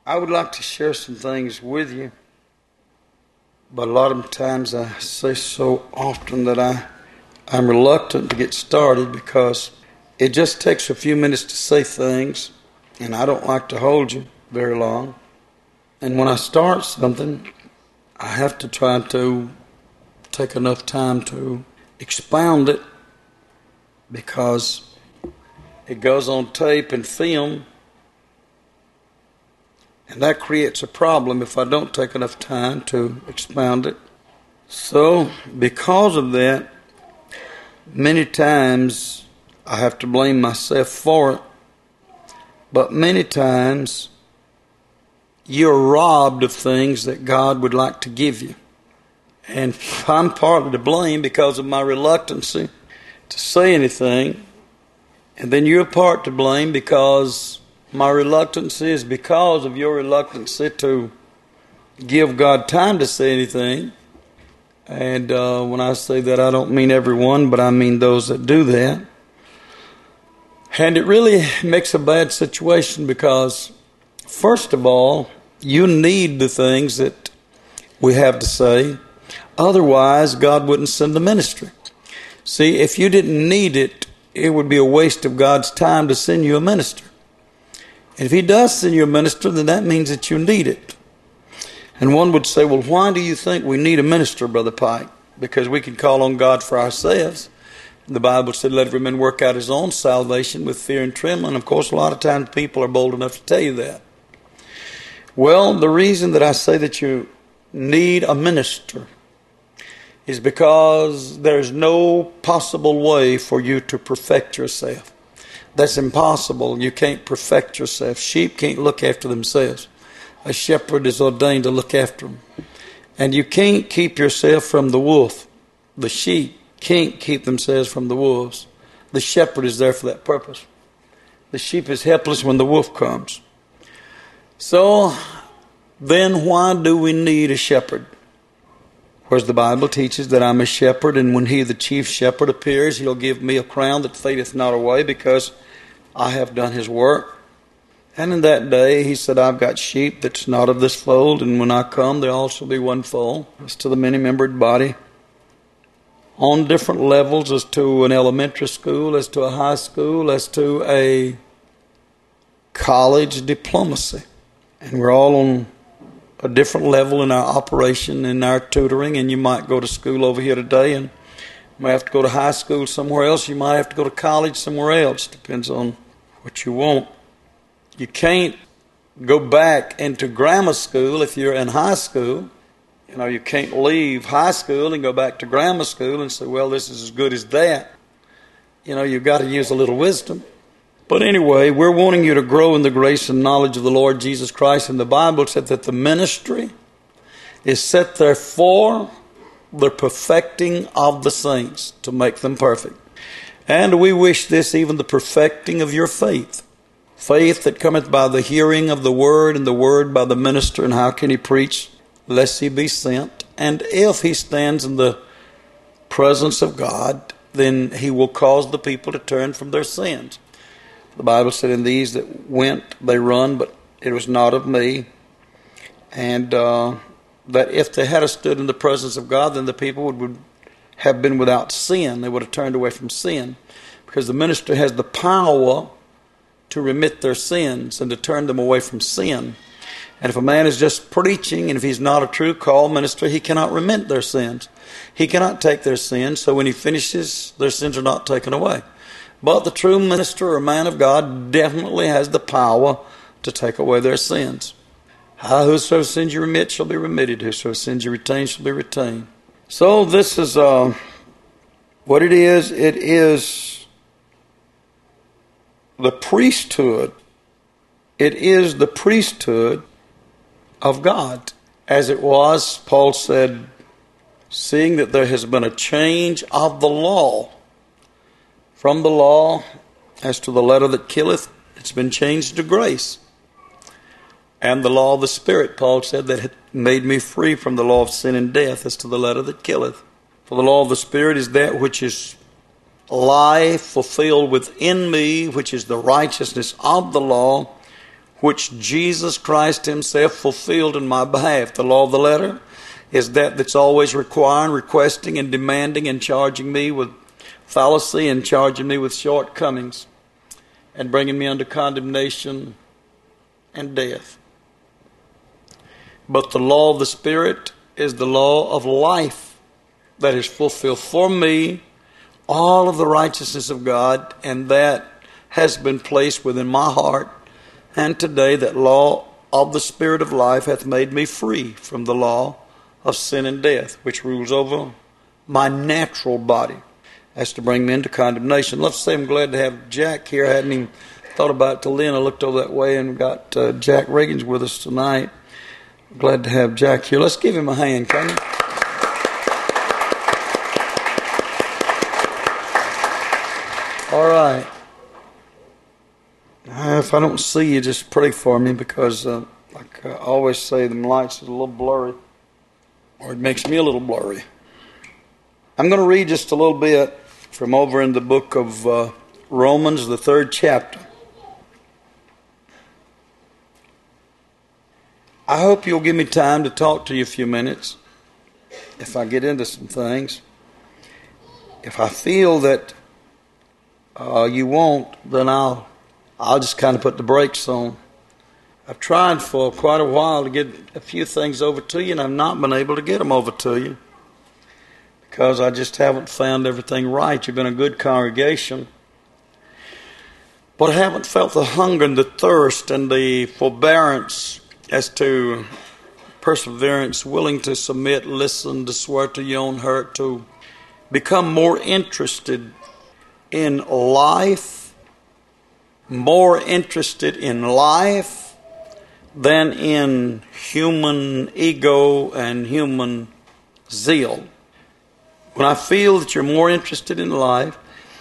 I would like to share some things with you, but a lot of times I say so often that I'm reluctant to get started because it just takes a few minutes to say things, and I don't like to hold you very long. And when I start something, I have to try to take enough time to expound it because it goes on tape and film, and that creates a problem if I don't take enough time to expound it. So, because of that, many times I have to blame myself for it. But many times you're robbed of things that God would like to give you. And I'm partly to blame because of my reluctancy to say anything. And then you're part to blame because my reluctance is because of your reluctancy to give God time to say anything. And when I say that, I don't mean everyone, but I mean those that do that. And it really makes a bad situation because, first of all, you need the things that we have to say. Otherwise, God wouldn't send the ministry. See, if you didn't need it, it would be a waste of God's time to send you a minister. And if He does send you a minister, then that means that you need it. And one would say, well, why do you think we need a minister, Brother Pike? Because we can call on God for ourselves. The Bible said, let every man work out his own salvation with fear and trembling. Of course, a lot of times people are bold enough to tell you that. Well, the reason that I say that you need a minister is because there's no possible way for you to perfect yourself. That's impossible. You can't perfect yourself. Sheep can't look after themselves. A shepherd is ordained to look after them. And you can't keep yourself from the wolf. The sheep can't keep themselves from the wolves. The shepherd is there for that purpose. The sheep is helpless when the wolf comes. So, then why do we need a shepherd? Whereas the Bible teaches that I'm a shepherd, and when He, the chief shepherd, appears, He'll give me a crown that fadeth not away because I have done His work. And in that day, He said, I've got sheep that's not of this fold, and when I come, there'll also be one fold. As to the many-membered body, on different levels, as to an elementary school, as to a high school, as to a college diplomacy. And we're all on a different level in our operation, in our tutoring, and you might go to school over here today and you might have to go to high school somewhere else. You might have to go to college somewhere else. Depends on what you want. You can't go back into grammar school if you're in high school. You know, you can't leave high school and go back to grammar school and say, well, this is as good as that. You know, you've got to use a little wisdom. But anyway, we're wanting you to grow in the grace and knowledge of the Lord Jesus Christ. And the Bible said that the ministry is set there for the perfecting of the saints, to make them perfect. And we wish this, even the perfecting of your faith. Faith that cometh by the hearing of the word, and the word by the minister. And how can he preach lest he be sent? And if he stands in the presence of God, then he will cause the people to turn from their sins. The Bible said, in these that went, they run, but it was not of me. And that if they had stood in the presence of God, then the people would have been without sin. They would have turned away from sin. Because the minister has the power to remit their sins and to turn them away from sin. And if a man is just preaching, and if he's not a true called minister, he cannot remit their sins. He cannot take their sins, so when he finishes, their sins are not taken away. But the true minister or man of God definitely has the power to take away their sins. Whosoever sins you remit shall be remitted. Whosoever sins you retain shall be retained. So this is what it is. It is the priesthood. It is the priesthood of God. As it was, Paul said, seeing that there has been a change of the law, from the law, as to the letter that killeth, it's been changed to grace. And the law of the Spirit, Paul said, that had made me free from the law of sin and death, as to the letter that killeth. For the law of the Spirit is that which is life fulfilled within me, which is the righteousness of the law, which Jesus Christ himself fulfilled in my behalf. The law of the letter is that that's always requiring, requesting, and demanding, and charging me with fallacy, and charging me with shortcomings, and bringing me under condemnation and death. But the law of the Spirit is the law of life that is fulfilled for me all of the righteousness of God, and that has been placed within my heart. And today that law of the Spirit of life hath made me free from the law of sin and death, which rules over my natural body, as to bring me into condemnation. Let's say I'm glad to have Jack here. I hadn't even thought about it till then. I looked over that way and got Jack Reagans with us tonight. Glad to have Jack here. Let's give him a hand, can you? All right. If I don't see you, just pray for me, because like I always say, the lights is a little blurry, or it makes me a little blurry. I'm going to read just a little bit from over in the book of Romans, the 3rd chapter. I hope you'll give me time to talk to you a few minutes if I get into some things. If I feel that you won't, then I'll just kind of put the brakes on. I've tried for quite a while to get a few things over to you, and I've not been able to get them over to you because I just haven't found everything right. You've been a good congregation, but I haven't felt the hunger and the thirst and the forbearance as to perseverance, willing to submit, listen, to swear to your own hurt, to become more interested in life, more interested in life than in human ego and human zeal. When I feel that you're more interested in life,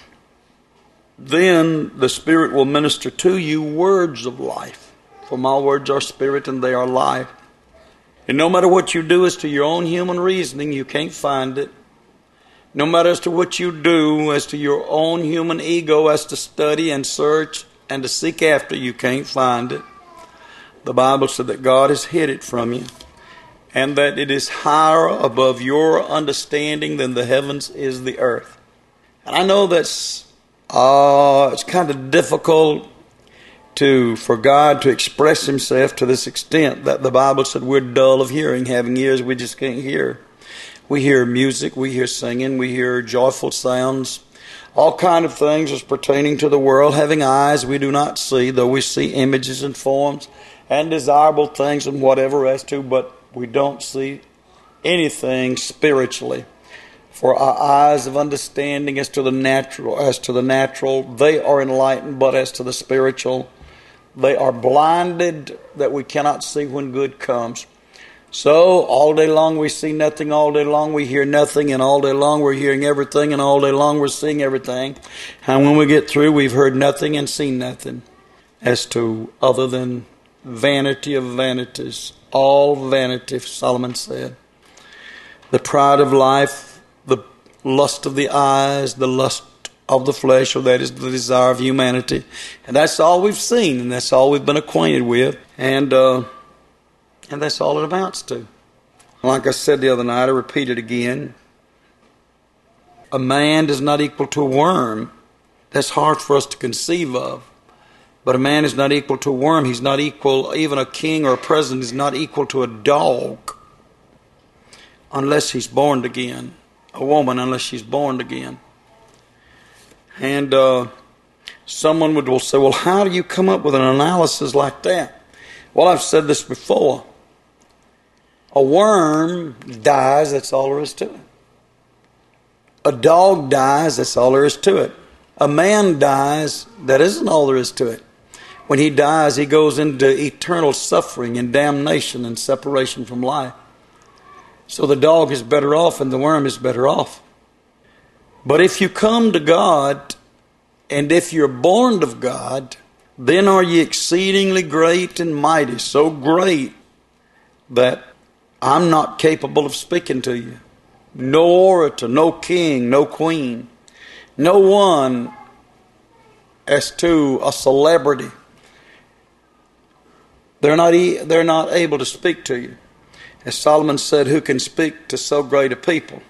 then the Spirit will minister to you words of life. For my words are spirit and they are life. And no matter what you do as to your own human reasoning, you can't find it. No matter as to what you do as to your own human ego, as to study and search and to seek after, you can't find it. The Bible said that God has hid it from you, and that it is higher above your understanding than the heavens is the earth. And I know that's it's kind of difficult for God to express himself to this extent that the Bible said we're dull of hearing, having ears we just can't hear. We hear music, we hear singing, we hear joyful sounds, all kind of things as pertaining to the world. Having eyes we do not see, though we see images and forms and desirable things and whatever as to, but we don't see anything spiritually. For our eyes of understanding as to the natural, they are enlightened, but as to the spiritual, they are blinded, that we cannot see when good comes. So all day long we see nothing, all day long we hear nothing, and all day long we're hearing everything, and all day long we're seeing everything. And when we get through, we've heard nothing and seen nothing as to other than vanity of vanities. All vanity, Solomon said. The pride of life, the lust of the eyes, the lust of the flesh, or that is the desire of humanity. And that's all we've seen, and that's all we've been acquainted with. And that's all it amounts to. Like I said the other night, I repeat it again. A man is not equal to a worm. That's hard for us to conceive of. But a man is not equal to a worm. He's not equal, even a king or a president is not equal to a dog unless he's born again. A woman unless she's born again. And someone will say, well, how do you come up with an analysis like that? Well, I've said this before. A worm dies, that's all there is to it. A dog dies, that's all there is to it. A man dies, that isn't all there is to it. When he dies, he goes into eternal suffering and damnation and separation from life. So the dog is better off and the worm is better off. But if you come to God, and if you're born of God, then are ye exceedingly great and mighty, so great that I'm not capable of speaking to you. No orator, no king, no queen, no one as to a celebrity They're not able to speak to you. As Solomon said, who can speak to so great a people?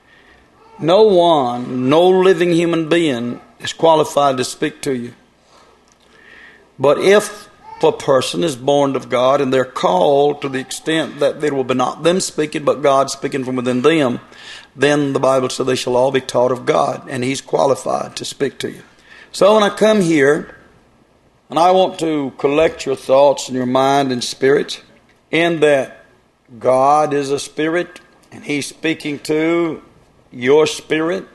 No one, no living human being is qualified to speak to you. But if a person is born of God and they're called to the extent that it will be not them speaking but God speaking from within them, then the Bible says they shall all be taught of God, and He's qualified to speak to you. So when I come here and I want to collect your thoughts and your mind and spirit in that God is a spirit and He's speaking to your spirit,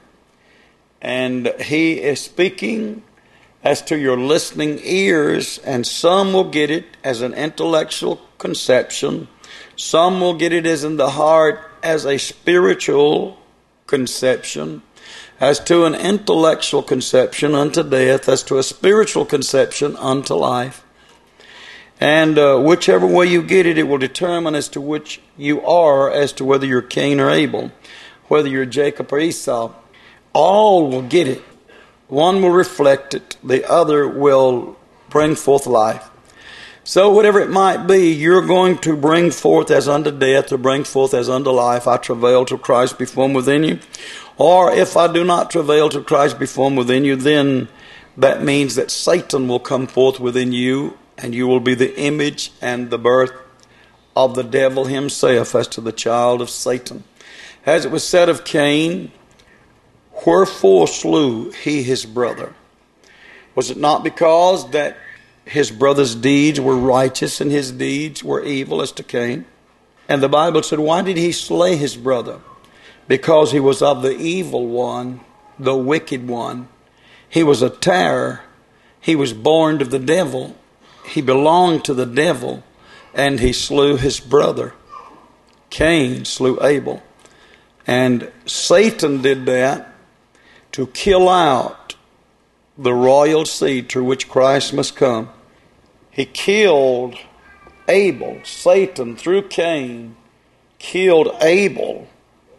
and He is speaking as to your listening ears, and some will get it as an intellectual conception, some will get it as in the heart as a spiritual conception, as to an intellectual conception unto death, as to a spiritual conception unto life. And whichever way you get it, it will determine as to which you are, as to whether you're Cain or Abel, whether you're Jacob or Esau. All will get it. One will reflect it. The other will bring forth life. So whatever it might be, you're going to bring forth as unto death, or bring forth as unto life. I travail till Christ be formed within you. Or if I do not travail till Christ be formed within you, then that means that Satan will come forth within you, and you will be the image and the birth of the devil himself, as to the child of Satan. As it was said of Cain, wherefore slew he his brother? Was it not because that his brother's deeds were righteous and his deeds were evil, as to Cain? And the Bible said, why did he slay his brother? Because he was of the evil one, the wicked one. He was a terror. He was born of the devil. He belonged to the devil, and he slew his brother. Cain slew Abel. And Satan did that to kill out the royal seed through which Christ must come. He killed Abel. Satan, through Cain, killed Abel.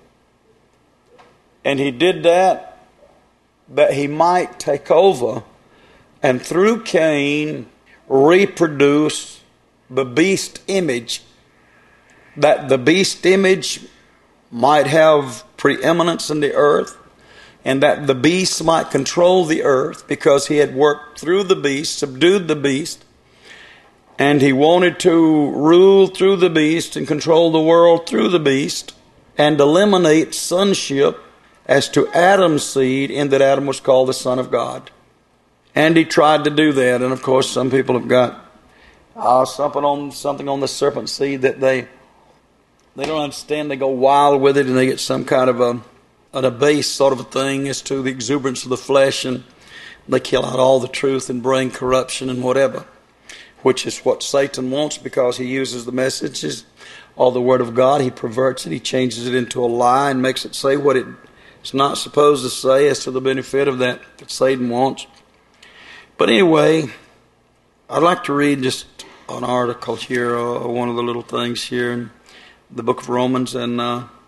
And he did that he might take over, and through Cain reproduce the beast image, that the beast image might have preeminence in the earth, and that the beast might control the earth, because he had worked through the beast, subdued the beast, and he wanted to rule through the beast and control the world through the beast, and eliminate sonship as to Adam's seed, in that Adam was called the Son of God. And he tried to do that, and of course some people have got something on the serpent seed that they don't understand. They go wild with it, and they get some kind of a base sort of a thing as to the exuberance of the flesh, and they kill out all the truth and bring corruption and whatever, which is what Satan wants, because he uses the messages or the Word of God. He perverts it. He changes it into a lie and makes it say what it's not supposed to say, as to the benefit of that Satan wants. But anyway, I'd like to read just an article here, one of the little things here in the book of Romans. And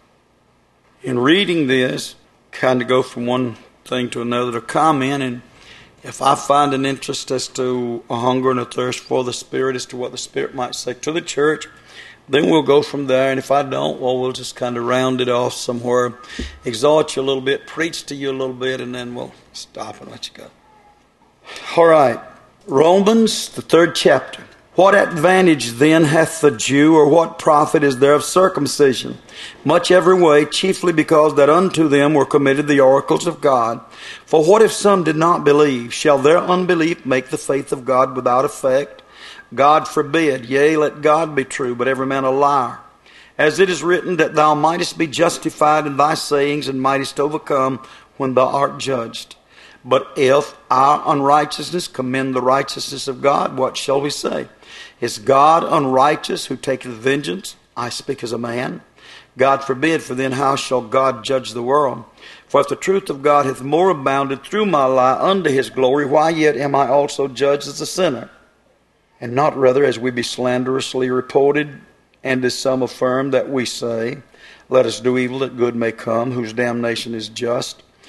in reading this, kind of go from one thing to another to comment. And if I find an interest as to a hunger and a thirst for the Spirit, as to what the Spirit might say to the church, then we'll go from there. And if I don't, well, we'll just kind of round it off somewhere, exhort you a little bit, preach to you a little bit, and then we'll stop and let you go. All right. Romans, the 3rd chapter. What advantage then hath the Jew, or what profit is there of circumcision? Much every way, chiefly because that unto them were committed the oracles of God. For what if some did not believe? Shall their unbelief make the faith of God without effect? God forbid. Yea, let God be true, but every man a liar. As it is written, that thou mightest be justified in thy sayings, and mightest overcome when thou art judged. But if our unrighteousness commend the righteousness of God, what shall we say? Is God unrighteous, who taketh vengeance? I speak as a man. God forbid, for then how shall God judge the world? For if the truth of God hath more abounded through my lie unto his glory, why yet am I also judged as a sinner? And not rather as we be slanderously reported, and as some affirm that we say, let us do evil that good may come, whose damnation is just.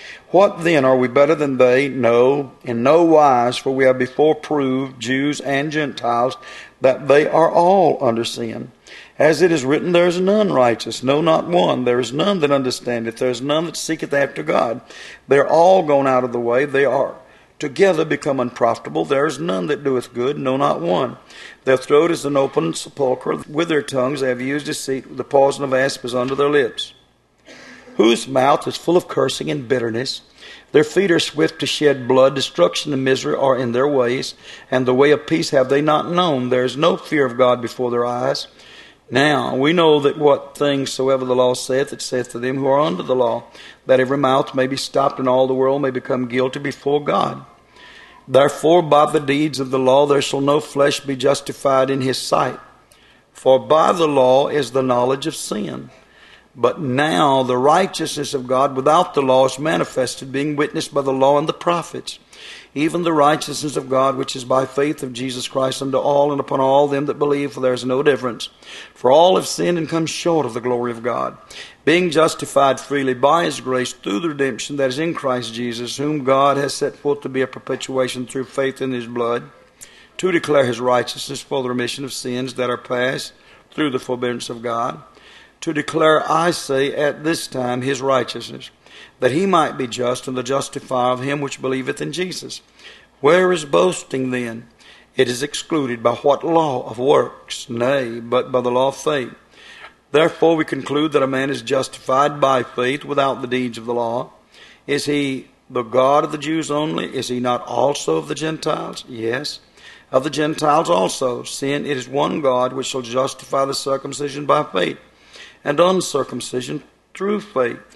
What then, are we better than they? No, in no wise, for we have before proved, Jews and Gentiles, that they are all under sin. As it is written, there is none righteous, no, not one. There is none that understandeth. There is none that seeketh after God. They are all gone out of the way. They are together become unprofitable. There is none that doeth good, no, not one. Their throat is an open sepulchre. With their tongues they have used deceit. The poison of asp is under their lips. Whose mouth is full of cursing and bitterness. Their feet are swift to shed blood. Destruction and misery are in their ways, and the way of peace have they not known. There is no fear of God before their eyes. Now we know that what things soever the law saith, it saith to them who are under the law, that every mouth may be stopped, and all the world may become guilty before God. Therefore by the deeds of the law there shall no flesh be justified in his sight. For by the law is the knowledge of sin. But now the righteousness of God without the law is manifested, being witnessed by the law and the prophets, even the righteousness of God which is by faith of Jesus Christ unto all and upon all them that believe, for there is no difference. For all have sinned and come short of the glory of God, being justified freely by his grace through the redemption that is in Christ Jesus, whom God has set forth to be a perpetuation through faith in his blood, to declare his righteousness for the remission of sins that are past through the forbearance of God, to declare, I say, at this time his righteousness, that he might be just and the justifier of him which believeth in Jesus. Where is boasting then? It is excluded. By what law? Of works? Nay, but by the law of faith. Therefore we conclude that a man is justified by faith without the deeds of the law. Is he the God of the Jews only? Is he not also of the Gentiles? Yes, of the Gentiles also, seeing it is one God which shall justify the circumcision by faith, and uncircumcision through faith.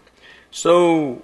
So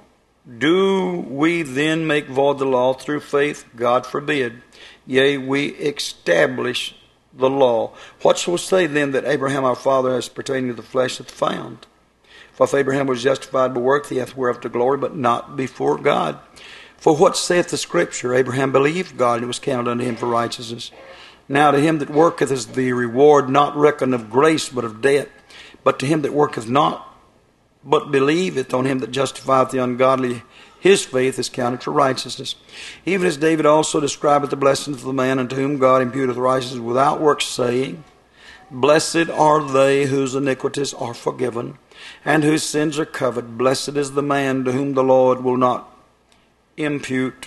do we then make void the law through faith? God forbid. Yea, we establish the law. What shall we say then that Abraham our father, as pertaining to the flesh, hath found? For if Abraham was justified by works, he hath whereof to glory, but not before God. For what saith the Scripture? Abraham believed God, and it was counted unto him for righteousness. Now to him that worketh is the reward not reckoned of grace, but of debt. But to him that worketh not, but believeth on him that justifieth the ungodly, his faith is counted for righteousness. Even as David also describeth the blessings of the man unto whom God imputeth righteousness without works, saying, Blessed are they whose iniquities are forgiven, and whose sins are covered. Blessed is the man to whom the Lord will not impute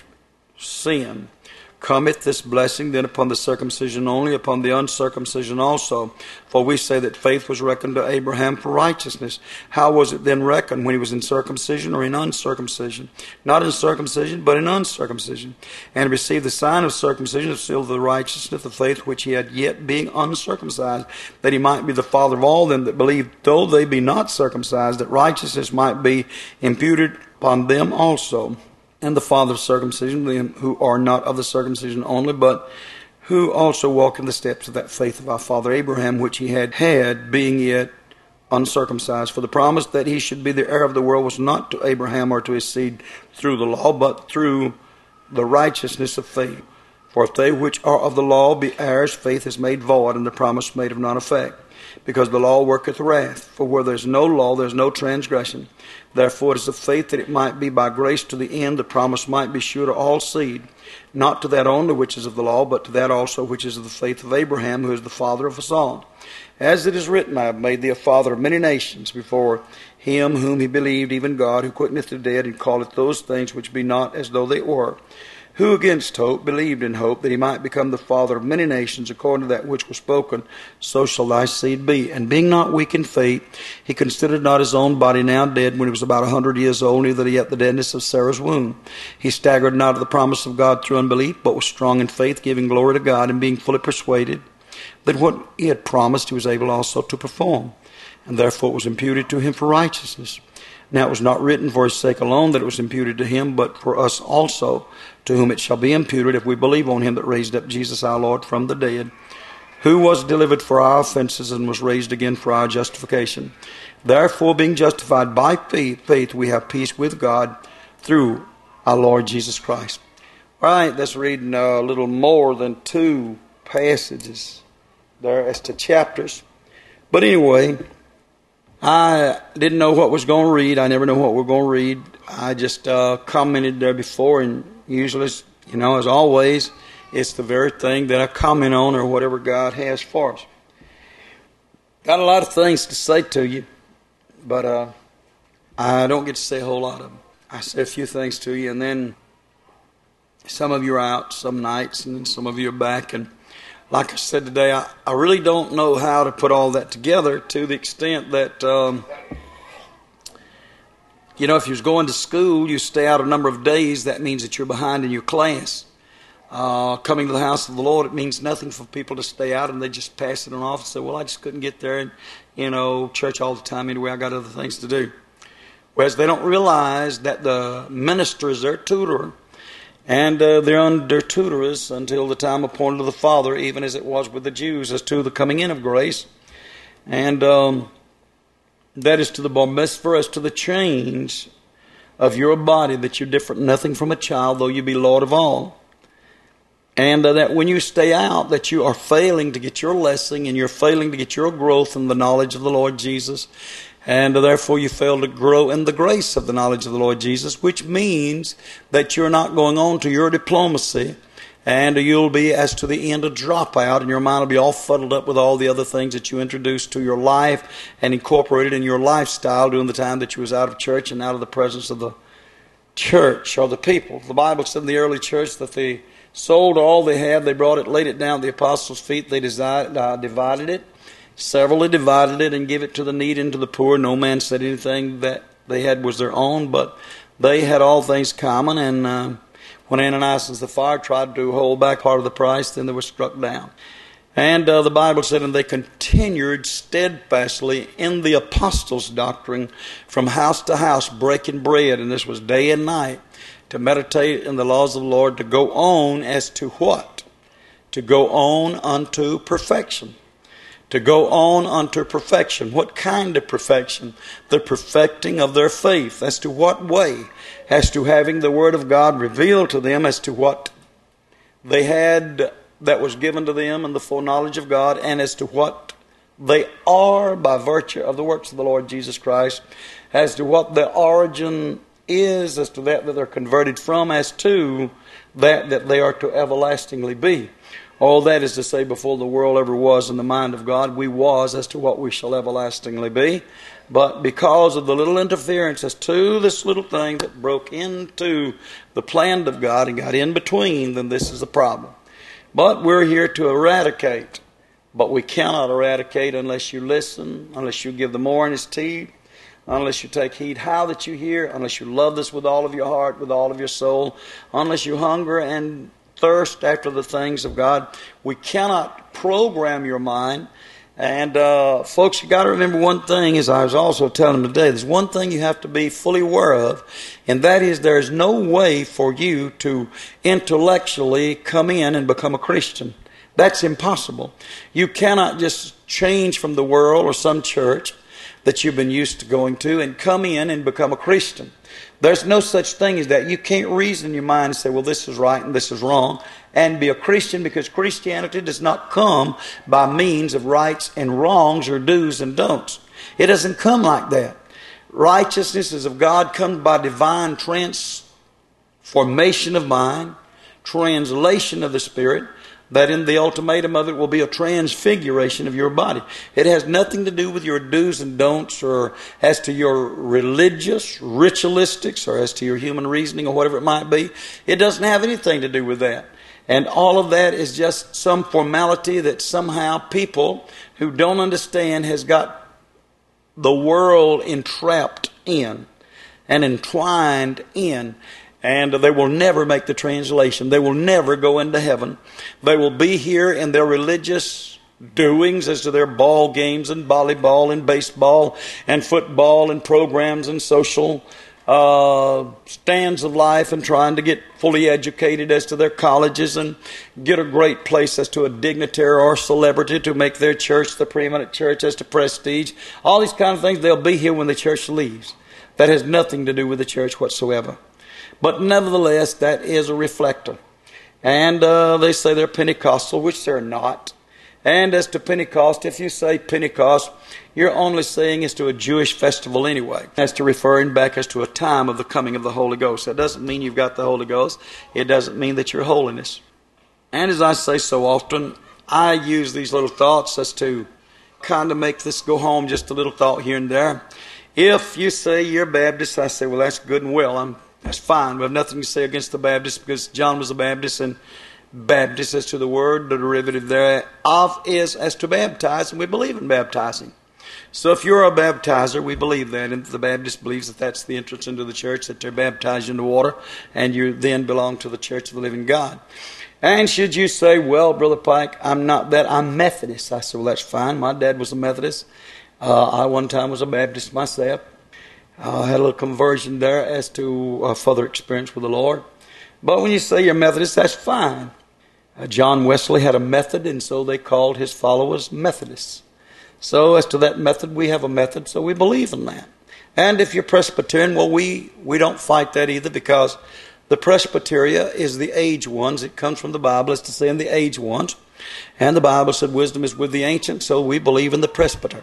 sin. Cometh this blessing then upon the circumcision only, upon the uncircumcision also? For we say that faith was reckoned to Abraham for righteousness. How was it then reckoned? When he was in circumcision or in uncircumcision? Not in circumcision, but in uncircumcision. And received the sign of circumcision, the seal of the righteousness of faith which he had yet being uncircumcised, that he might be the father of all them that believe, though they be not circumcised, that righteousness might be imputed upon them also. And the father of circumcision, them who are not of the circumcision only, but who also walk in the steps of that faith of our father Abraham, which he had being yet uncircumcised. For the promise that he should be the heir of the world was not to Abraham or to his seed through the law, but through the righteousness of faith. For if they which are of the law be heirs, faith is made void, and the promise made of none effect. Because the law worketh wrath. For where there is no law, there is no transgression. Therefore it is of faith that it might be by grace to the end, the promise might be sure to all seed, not to that only which is of the law, but to that also which is of the faith of Abraham, who is the father of us all. As it is written, I have made thee a father of many nations, before him whom he believed, even God, who quickeneth the dead, and calleth those things which be not as though they were. Who against hope believed in hope, that he might become the father of many nations, according to that which was spoken, so shall thy seed be. And being not weak in faith, he considered not his own body now dead, when he was about 100 years old, neither yet the deadness of Sarah's womb. He staggered not at the promise of God through unbelief, but was strong in faith, giving glory to God, and being fully persuaded that what he had promised he was able also to perform. And therefore it was imputed to him for righteousness. Now it was not written for his sake alone that it was imputed to him, but for us also, to whom it shall be imputed if we believe on him that raised up Jesus our Lord from the dead, who was delivered for our offenses and was raised again for our justification. Therefore, being justified by faith, we have peace with God through our Lord Jesus Christ. All right, let's read a little more than 2 passages there as to chapters. But anyway, I didn't know what was going to read. I never know what we're going to read. I just commented there before, and usually, as always, it's the very thing that I comment on or whatever God has for us. Got a lot of things to say to you, but I don't get to say a whole lot of them. I say a few things to you, and then some of you are out some nights, and then some of you are back. And like I said today, I really don't know how to put all that together to the extent that, if you're going to school, you stay out a number of days, that means that you're behind in your class. Coming to the house of the Lord, it means nothing for people to stay out and they just pass it on off and say, well, I just couldn't get there and, church all the time anyway, I got other things to do. Whereas they don't realize that the minister is their tutor, and they're under tutoress until the time appointed of the Father, even as it was with the Jews, as to the coming in of grace. And that is to the bar mitzvah, as to the change of your body, that you're different, nothing from a child, though you be Lord of all. And that when you stay out, that you are failing to get your blessing, and you're failing to get your growth in the knowledge of the Lord Jesus. And therefore you fail to grow in the grace of the knowledge of the Lord Jesus, which means that you're not going on to your diplomacy, and you'll be, as to the end, a dropout, and your mind will be all fuddled up with all the other things that you introduced to your life and incorporated in your lifestyle during the time that you was out of church and out of the presence of the church or the people. The Bible said in the early church that they sold all they had, they brought it, laid it down at the apostles' feet, they divided it. Severally divided it and give it to the needy and to the poor. No man said anything that they had was their own, but they had all things common. And when Ananias and Sapphira tried to hold back part of the price, then they were struck down. And the Bible said, and they continued steadfastly in the apostles' doctrine from house to house, breaking bread. And this was day and night, to meditate in the laws of the Lord, to go on as to what? To go on unto perfection. To go on unto perfection. What kind of perfection? The perfecting of their faith. As to what way? As to having the Word of God revealed to them, as to what they had that was given to them in the foreknowledge of God, and as to what they are by virtue of the works of the Lord Jesus Christ, as to what their origin is, as to that they're converted from, as to that they are to everlastingly be. All that is to say, before the world ever was in the mind of God, we was as to what we shall everlastingly be. But because of the little interference as to this little thing that broke into the plan of God and got in between, then this is a problem. But we're here to eradicate. But we cannot eradicate unless you listen, unless you give the more in his teeth, unless you take heed how that you hear, unless you love this with all of your heart, with all of your soul, unless you hunger and thirst after the things of God. We cannot program your mind. And folks, you got to remember one thing, as I was also telling them today, there's one thing you have to be fully aware of, and that is there's no way for you to intellectually come in and become a Christian. That's impossible. You cannot just change from the world or some church that you've been used to going to and come in and become a Christian. There's no such thing as that. You can't reason in your mind and say, well, this is right and this is wrong, and be a Christian, because Christianity does not come by means of rights and wrongs or do's and don'ts. It doesn't come like that. Righteousness is of God, comes by divine transformation of mind, translation of the Spirit, that in the ultimatum of it will be a transfiguration of your body. It has nothing to do with your do's and don'ts, or as to your religious, ritualistics, or as to your human reasoning, or whatever it might be. It doesn't have anything to do with that. And all of that is just some formality that somehow people who don't understand has got the world entrapped in and entwined in. And they will never make the translation. They will never go into heaven. They will be here in their religious doings as to their ball games and volleyball and baseball and football and programs and social stands of life, and trying to get fully educated as to their colleges and get a great place as to a dignitary or celebrity to make their church the preeminent church as to prestige. All these kind of things, they'll be here when the church leaves. That has nothing to do with the church whatsoever. But nevertheless, that is a reflector. And they say they're Pentecostal, which they're not. And as to Pentecost, if you say Pentecost, you're only saying it's to a Jewish festival anyway. As to referring back as to a time of the coming of the Holy Ghost. That doesn't mean you've got the Holy Ghost. It doesn't mean that you're holiness. And as I say so often, I use these little thoughts as to kind of make this go home, just a little thought here and there. If you say you're Baptist, I say, well, that's good and well. That's fine. We have nothing to say against the Baptist because John was a Baptist, and Baptist as to the word, the derivative thereof is as to baptize, and we believe in baptizing. So if you're a baptizer, we believe that, and the Baptist believes that that's the entrance into the church, that they're baptized into water, and you then belong to the church of the living God. And should you say, well, Brother Pike, I'm not that, I'm Methodist. I said, well, that's fine. My dad was a Methodist. I one time was a Baptist myself. I had a little conversion there as to further experience with the Lord. But when you say you're Methodist, that's fine. John Wesley had a method, and so they called his followers Methodists. So as to that method, we have a method, so we believe in that. And if you're Presbyterian, well, we don't fight that either, because the Presbyteria is the aged ones. It comes from the Bible, it's to say in the aged ones. And the Bible said wisdom is with the ancients, so we believe in the presbyter.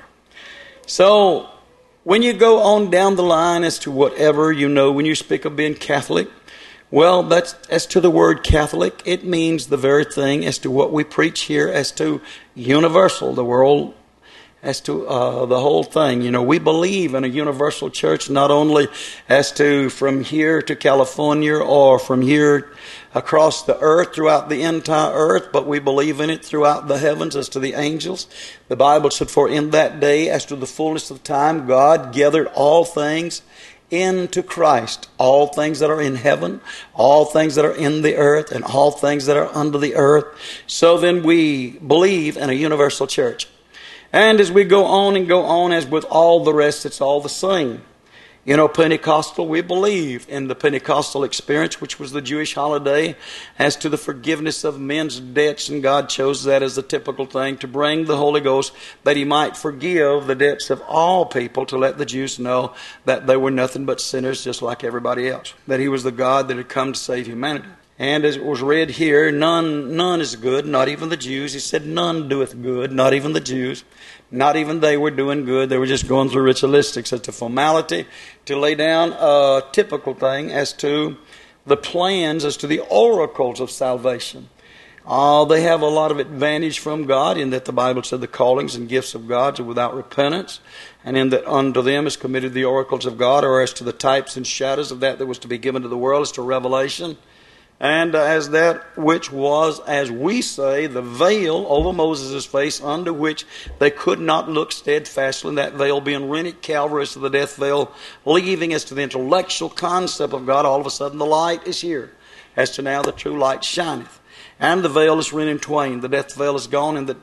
So when you go on down the line as to whatever, when you speak of being Catholic, well, that's as to the word Catholic, it means the very thing as to what we preach here, as to universal, the world, as to the whole thing. We believe in a universal church, not only as to from here to California or from here across the earth, throughout the entire earth, but we believe in it throughout the heavens as to the angels. The Bible said, for in that day, as to the fullness of time, God gathered all things into Christ, all things that are in heaven, all things that are in the earth, and all things that are under the earth. So then we believe in a universal church. And as we go on, as with all the rest, it's all the same. Pentecostal, we believe in the Pentecostal experience, which was the Jewish holiday, as to the forgiveness of men's debts, and God chose that as the typical thing to bring the Holy Ghost, that He might forgive the debts of all people, to let the Jews know that they were nothing but sinners just like everybody else, that He was the God that had come to save humanity. And as it was read here, none is good, not even the Jews. He said, none doeth good, not even the Jews. Not even they were doing good. They were just going through ritualistics as to formality, to lay down a typical thing as to the plans, as to the oracles of salvation. They have a lot of advantage from God, in that the Bible said the callings and gifts of God are without repentance, and in that unto them is committed the oracles of God, or as to the types and shadows of that was to be given to the world, as to revelation. And as that which was, as we say, the veil over Moses' face, under which they could not look steadfastly, and that veil being rent at Calvary as to the death veil, leaving as to the intellectual concept of God, all of a sudden the light is here, as to now the true light shineth. And the veil is rent in twain, the death veil is gone, and the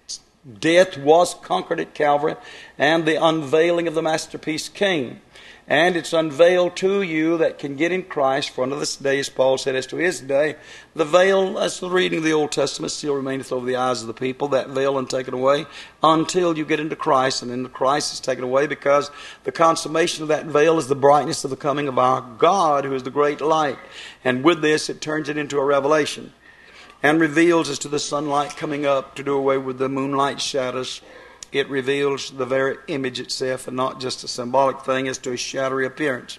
death was conquered at Calvary, and the unveiling of the masterpiece came. And it's unveiled to you that can get in Christ, for unto this day, as Paul said, as to his day, the veil, as the reading of the Old Testament, still remaineth over the eyes of the people, that veil untaken away, until you get into Christ, and then Christ is taken away, because the consummation of that veil is the brightness of the coming of our God, who is the great light. And with this, it turns it into a revelation, and reveals as to the sunlight coming up to do away with the moonlight shadows. It reveals the very image itself, and not just a symbolic thing as to a shadowy appearance.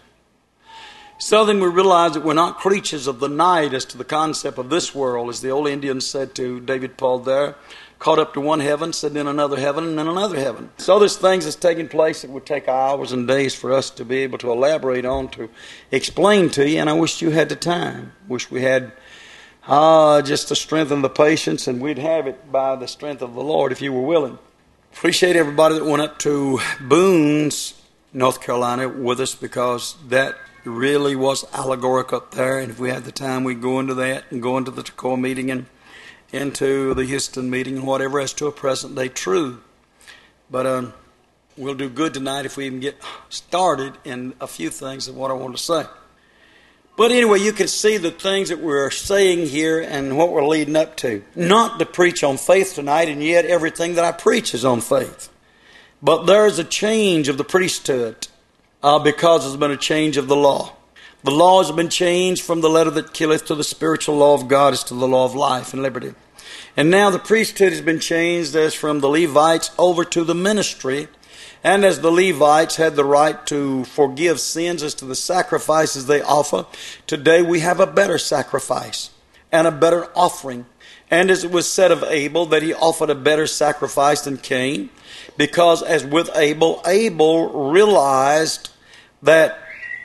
So then we realize that we're not creatures of the night as to the concept of this world, as the old Indians said to David Paul there, caught up to one heaven, said then another heaven, and then another heaven. So there's things that's taking place that would take hours and days for us to be able to elaborate on, to explain to you, and I wish you had the time. Wish we had just the strength and the patience, and we'd have it by the strength of the Lord if you were willing. Appreciate everybody that went up to Boone's, North Carolina with us, because that really was allegoric up there. And if we had the time, we'd go into that and go into the Toccoa meeting and into the Houston meeting and whatever as to a present day truth. But we'll do good tonight if we even get started in a few things of what I want to say. But anyway, you can see the things that we're saying here and what we're leading up to. Not to preach on faith tonight, and yet everything that I preach is on faith. But there's a change of the priesthood because there's been a change of the law. The laws have been changed from the letter that killeth to the spiritual law of God as to the law of life and liberty. And now the priesthood has been changed as from the Levites over to the ministry. And as the Levites had the right to forgive sins as to the sacrifices they offer, today we have a better sacrifice and a better offering. And as it was said of Abel, that he offered a better sacrifice than Cain, because as with Abel, Abel realized that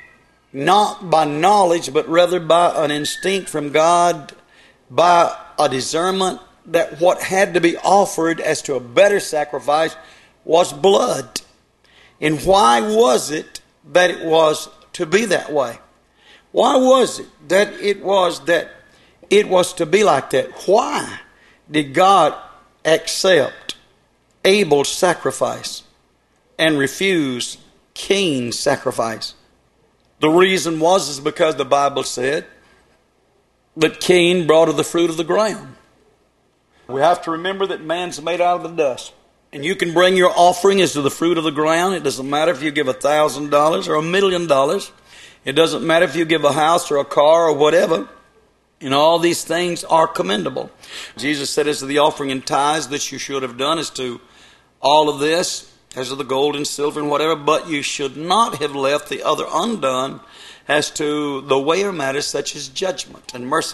not by knowledge, but rather by an instinct from God, by a discernment, that what had to be offered as to a better sacrifice was blood. And why was it that it was to be that way? Why was it that it was to be like that? Why did God accept Abel's sacrifice and refuse Cain's sacrifice? The reason is because the Bible said that Cain brought of the fruit of the ground. We have to remember that man's made out of the dust. And you can bring your offering as to the fruit of the ground. It doesn't matter if you give $1,000 or $1 million. It doesn't matter if you give a house or a car or whatever. And all these things are commendable. Jesus said as to the offering and tithes that you should have done as to all of this, as to the gold and silver and whatever, but you should not have left the other undone as to the weightier matters such as judgment and mercy.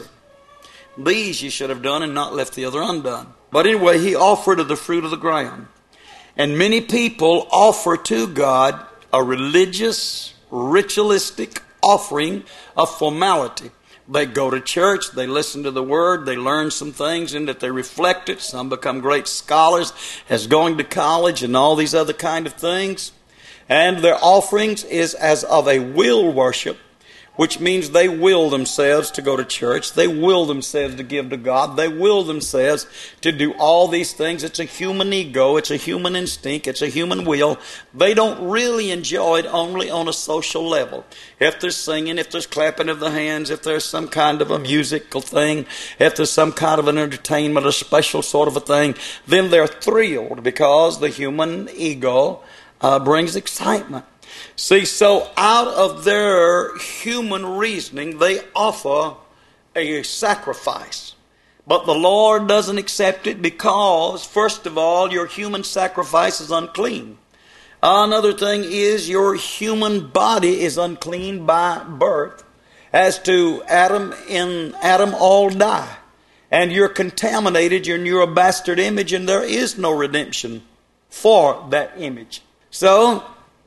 These you should have done and not left the other undone. But anyway, he offered of the fruit of the ground. And many people offer to God a religious, ritualistic offering of formality. They go to church, they listen to the Word, they learn some things in that they reflect it. Some become great scholars as going to college and all these other kind of things. And their offerings is as of a will worship, which means they will themselves to go to church. They will themselves to give to God. They will themselves to do all these things. It's a human ego. It's a human instinct. It's a human will. They don't really enjoy it only on a social level. If there's singing, if there's clapping of the hands, if there's some kind of a musical thing, if there's some kind of an entertainment, a special sort of a thing, then they're thrilled because the human ego brings excitement. See, so out of their human reasoning, they offer a sacrifice. But the Lord doesn't accept it because, first of all, your human sacrifice is unclean. Another thing is your human body is unclean by birth. As to Adam, in Adam all die. And you're contaminated, you're a bastard image, and there is no redemption for that image. So,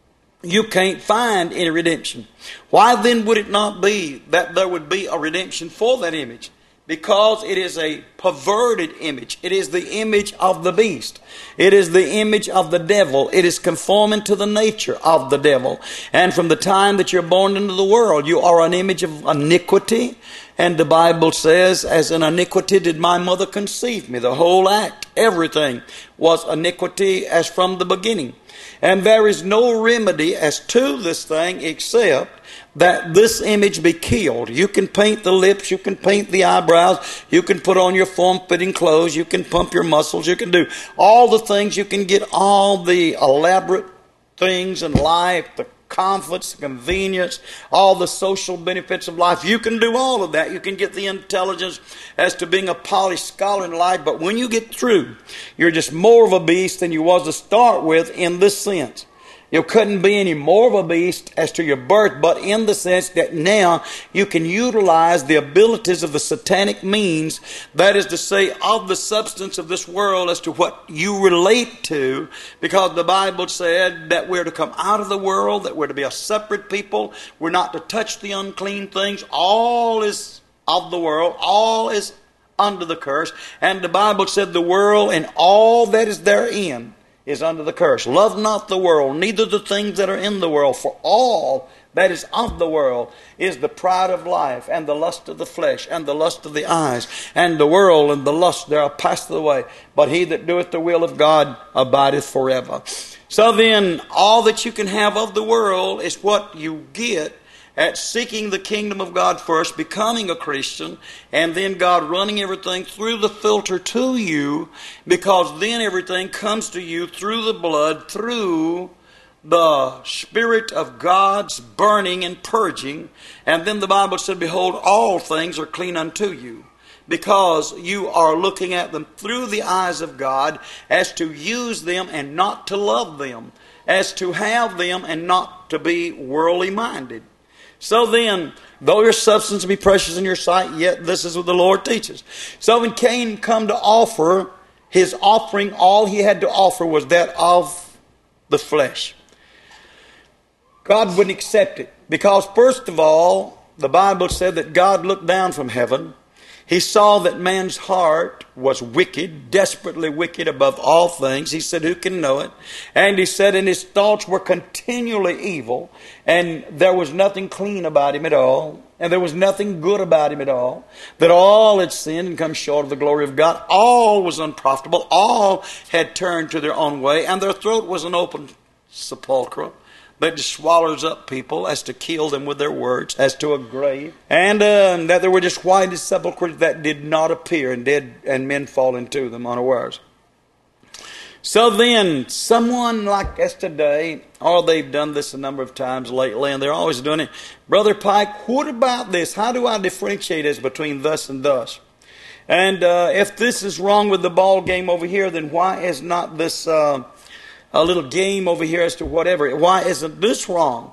you can't find any redemption. Why then would it not be that there would be a redemption for that image? Because it is a perverted image. It is the image of the beast. It is the image of the devil. It is conforming to the nature of the devil. And from the time that you're born into the world, you are an image of iniquity. And the Bible says, as in iniquity did my mother conceive me. The whole act, everything was iniquity as from the beginning. And there is no remedy as to this thing except that this image be killed. You can paint the lips, you can paint the eyebrows, you can put on your form-fitting clothes, you can pump your muscles, you can do all the things, you can get all the elaborate things in life, the comforts, the convenience, all the social benefits of life. You can do all of that. You can get the intelligence as to being a polished scholar in life, but when you get through, you're just more of a beast than you was to start with in this sense. You couldn't be any more of a beast as to your birth, but in the sense that now you can utilize the abilities of the satanic means, that is to say, of the substance of this world as to what you relate to, because the Bible said that we're to come out of the world, that we're to be a separate people, we're not to touch the unclean things, all is of the world, all is under the curse, and the Bible said the world and all that is therein is under the curse. Love not the world, neither the things that are in the world, for all that is of the world is the pride of life, and the lust of the flesh, and the lust of the eyes, and the world and the lust thereof passeth away. But he that doeth the will of God abideth forever. So then, all that you can have of the world is what you get at seeking the kingdom of God first, becoming a Christian, and then God running everything through the filter to you, because then everything comes to you through the blood, through the Spirit of God's burning and purging. And then the Bible said, behold, all things are clean unto you. because you are looking at them through the eyes of God as to use them and not to love them, as to have them and not to be worldly minded. So then, though your substance be precious in your sight, yet this is what the Lord teaches. So when Cain come to offer his offering, all he had to offer was that of the flesh. God wouldn't accept it because, first of all, the Bible said that God looked down from heaven. He saw that man's heart was wicked, desperately wicked above all things. He said, who can know it? And he said, and his thoughts were continually evil, and there was nothing clean about him at all, and there was nothing good about him at all, that all had sinned and come short of the glory of God. All was unprofitable. All had turned to their own way, and their throat was an open sepulchre that just swallows up people, as to kill them with their words, as to a grave. And that there were just white sepulchres that did not appear, and dead, and men fall into them unawares. So then, someone like us today, or they've done this a number of times lately, and they're always doing it. Brother Pike, what about this? How do I differentiate as between thus and thus? And if this is wrong with the ball game over here, then why is not this a little game over here as to whatever? Why isn't this wrong?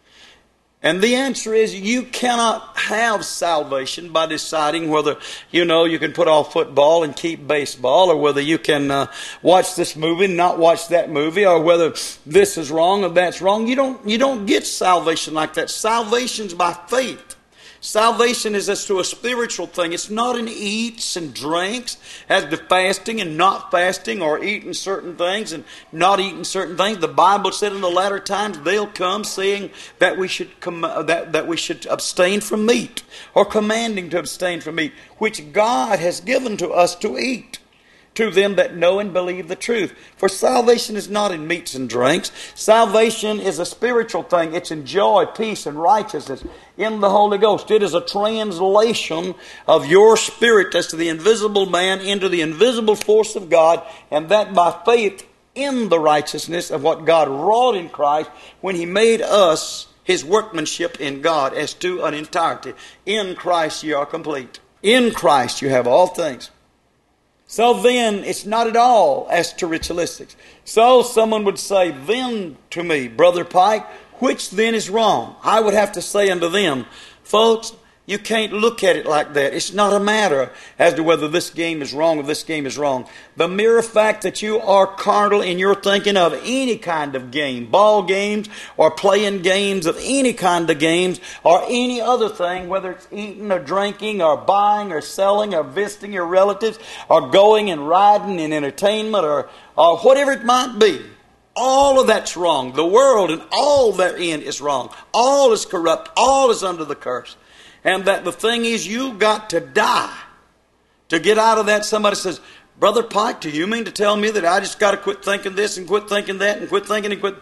And the answer is, you cannot have salvation by deciding whether, you can put off football and keep baseball, or whether you can watch this movie and not watch that movie, or whether this is wrong or that's wrong. You don't get salvation like that. Salvation's by faith. Salvation is as to a spiritual thing. It's not in eats and drinks, as to fasting and not fasting, or eating certain things and not eating certain things. The Bible said in the latter times they'll come saying that we should that we should abstain from meat, or commanding to abstain from meat, which God has given to us to eat, to them that know and believe the truth. For salvation is not in meats and drinks. Salvation is a spiritual thing. It's in joy, peace, and righteousness in the Holy Ghost. It is a translation of your spirit as to the invisible man into the invisible force of God, and that by faith in the righteousness of what God wrought in Christ when He made us His workmanship in God as to an entirety. In Christ ye are complete. In Christ you have all things. So then, it's not at all as to ritualistics. So someone would say then to me, Brother Pike, which then is wrong? I would have to say unto them, folks, you can't look at it like that. It's not a matter as to whether this game is wrong or this game is wrong. The mere fact that you are carnal and you're thinking of any kind of game, ball games or playing games of any kind of games or any other thing, whether it's eating or drinking or buying or selling or visiting your relatives or going and riding in entertainment or whatever it might be. All of that's wrong. The world and all therein is wrong. All is corrupt. All is under the curse. And that the thing is, you got to die to get out of that. Somebody says, Brother Pike, do you mean to tell me that I just got to quit thinking this and quit thinking that and quit thinking and quit?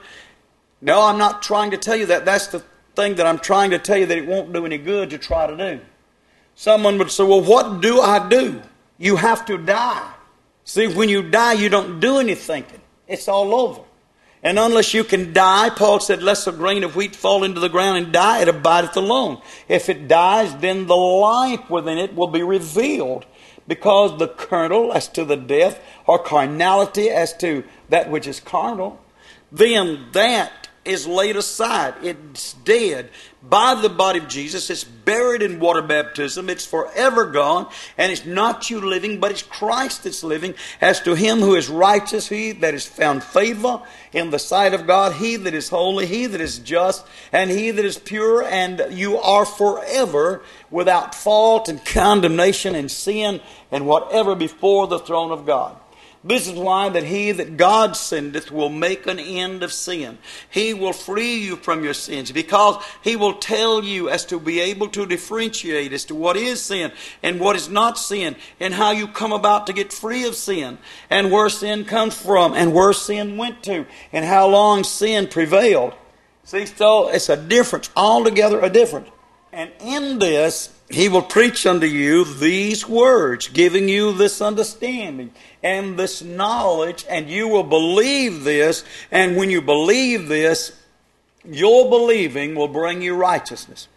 No, I'm not trying to tell you that. That's the thing that I'm trying to tell you, that it won't do any good to try to do. Someone would say, well, what do I do? You have to die. See, when you die, you don't do any thinking. It's all over. And unless you can die, Paul said, lest a grain of wheat fall into the ground and die, it abideth alone. If it dies, then the life within it will be revealed. Because the kernel as to the death, or carnality as to that which is carnal, then that is laid aside. It's dead by the body of Jesus. It's buried in water baptism. It's forever gone. And it's not you living, but it's Christ that's living. As to Him who is righteous, He that is found favor in the sight of God, He that is holy, He that is just, and He that is pure. And you are forever without fault and condemnation and sin and whatever before the throne of God. This is why that He that God sendeth will make an end of sin. He will free you from your sins, because He will tell you as to be able to differentiate as to what is sin and what is not sin, and how you come about to get free of sin, and where sin comes from and where sin went to, and how long sin prevailed. See, so it's a difference, altogether a difference. And in this, He will preach unto you these words, giving you this understanding and this knowledge, and you will believe this. And when you believe this, your believing will bring you righteousness.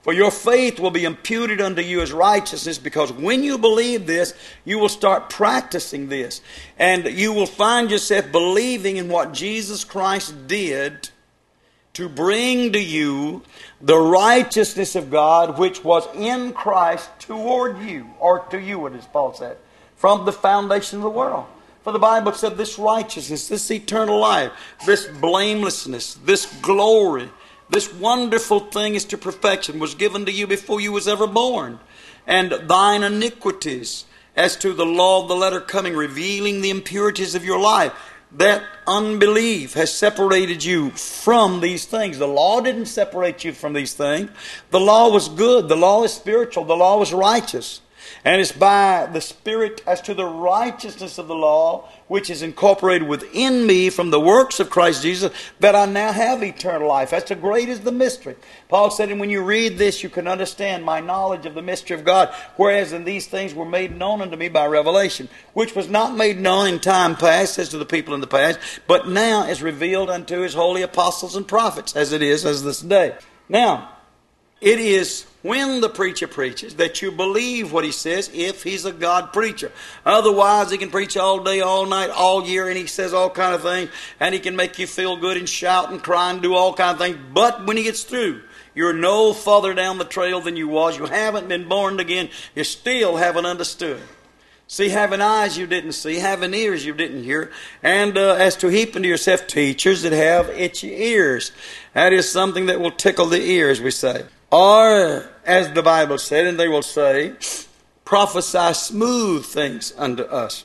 For your faith will be imputed unto you as righteousness, because when you believe this, you will start practicing this. And you will find yourself believing in what Jesus Christ did to bring to you the righteousness of God which was in Christ toward you, or to you, as Paul said, from the foundation of the world. For the Bible said this righteousness, this eternal life, this blamelessness, this glory, this wonderful thing is to perfection, was given to you before you was ever born. And thine iniquities, as to the law of the letter coming, revealing the impurities of your life. That unbelief has separated you from these things. The law didn't separate you from these things. The law was good. The law is spiritual. The law was righteous. And it's by the Spirit as to the righteousness of the law, which is incorporated within me from the works of Christ Jesus, that I now have eternal life. That's the great is the mystery. Paul said, and when you read this, you can understand my knowledge of the mystery of God, whereas in these things were made known unto me by revelation, which was not made known in time past as to the people in the past, but now is revealed unto his holy apostles and prophets, as it is as this day. Now, it is when the preacher preaches that you believe what he says, if he's a God preacher. Otherwise, he can preach all day, all night, all year, and he says all kind of things, and he can make you feel good and shout and cry and do all kind of things. But when he gets through, you're no further down the trail than you was. You haven't been born again. You still haven't understood. See, having eyes you didn't see, having ears you didn't hear, and as to heaping to yourself teachers that have itchy ears. That is something that will tickle the ears, we say. Or, as the Bible said, and they will say, prophesy smooth things unto us.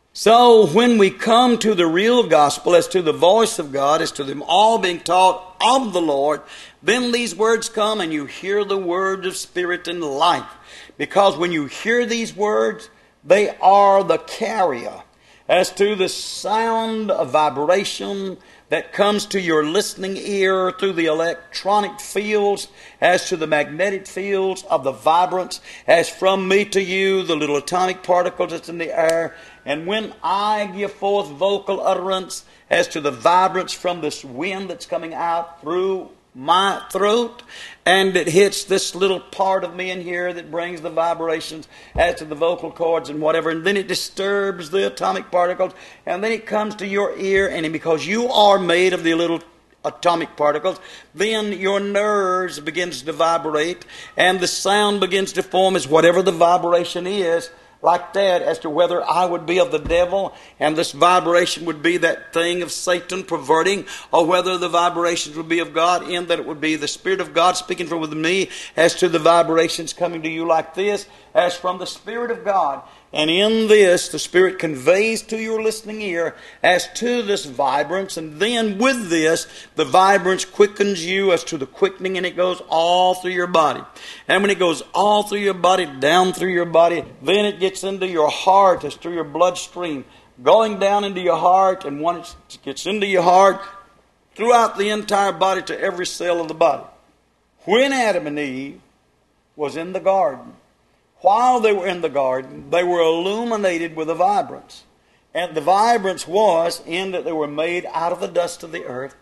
So, when we come to the real gospel, as to the voice of God, as to them all being taught of the Lord, then these words come and you hear the word of spirit and life. Because when you hear these words, they are the carrier as to the sound of vibration that comes to your listening ear through the electronic fields, as to the magnetic fields of the vibrance, as from me to you, the little atomic particles that's in the air. And when I give forth vocal utterance, as to the vibrance from this wind that's coming out through my throat, and it hits this little part of me in here that brings the vibrations as to the vocal cords and whatever, and then it disturbs the atomic particles, and then it comes to your ear, and because you are made of the little atomic particles, then your nerves begins to vibrate, and the sound begins to form as whatever the vibration is, like that, as to whether I would be of the devil and this vibration would be that thing of Satan perverting, or whether the vibrations would be of God, in that it would be the Spirit of God speaking from within me, as to the vibrations coming to you like this, as from the Spirit of God. And in this, the Spirit conveys to your listening ear as to this vibrance. And then with this, the vibrance quickens you as to the quickening, and it goes all through your body. And when it goes all through your body, down through your body, then it gets into your heart as through your bloodstream, going down into your heart. And once it gets into your heart, throughout the entire body to every cell of the body. When Adam and Eve was in the garden, while they were in the garden, they were illuminated with a vibrance. And the vibrance was in that they were made out of the dust of the earth.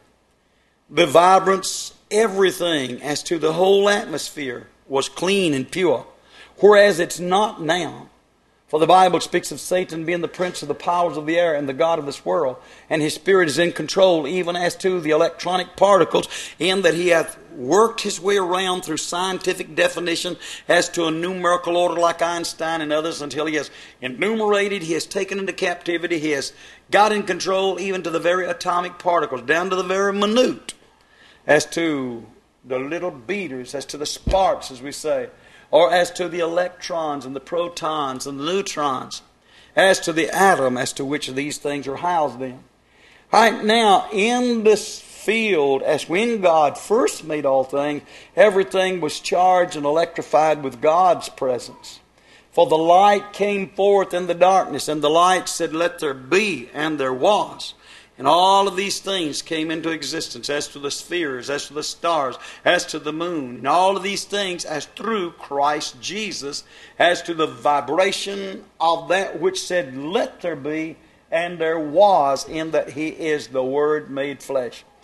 The vibrance, everything as to the whole atmosphere was clean and pure. Whereas it's not now. For the Bible speaks of Satan being the prince of the powers of the air and the god of this world. And his spirit is in control, even as to the electronic particles, in that he hath worked his way around through scientific definition as to a numerical order like Einstein and others, until he has enumerated, he has taken into captivity, he has got in control even to the very atomic particles, down to the very minute, as to the little beaters, as to the sparks, as we say, or as to the electrons and the protons and the neutrons, as to the atom, as to which of these things are housed in. Right now, in this field, as when God first made all things, everything was charged and electrified with God's presence. For the light came forth in the darkness, and the light said, "Let there be," and there was. And all of these things came into existence, as to the spheres, as to the stars, as to the moon, and all of these things as through Christ Jesus, as to the vibration of that which said, "Let there be," and there was, in that he is the Word made flesh.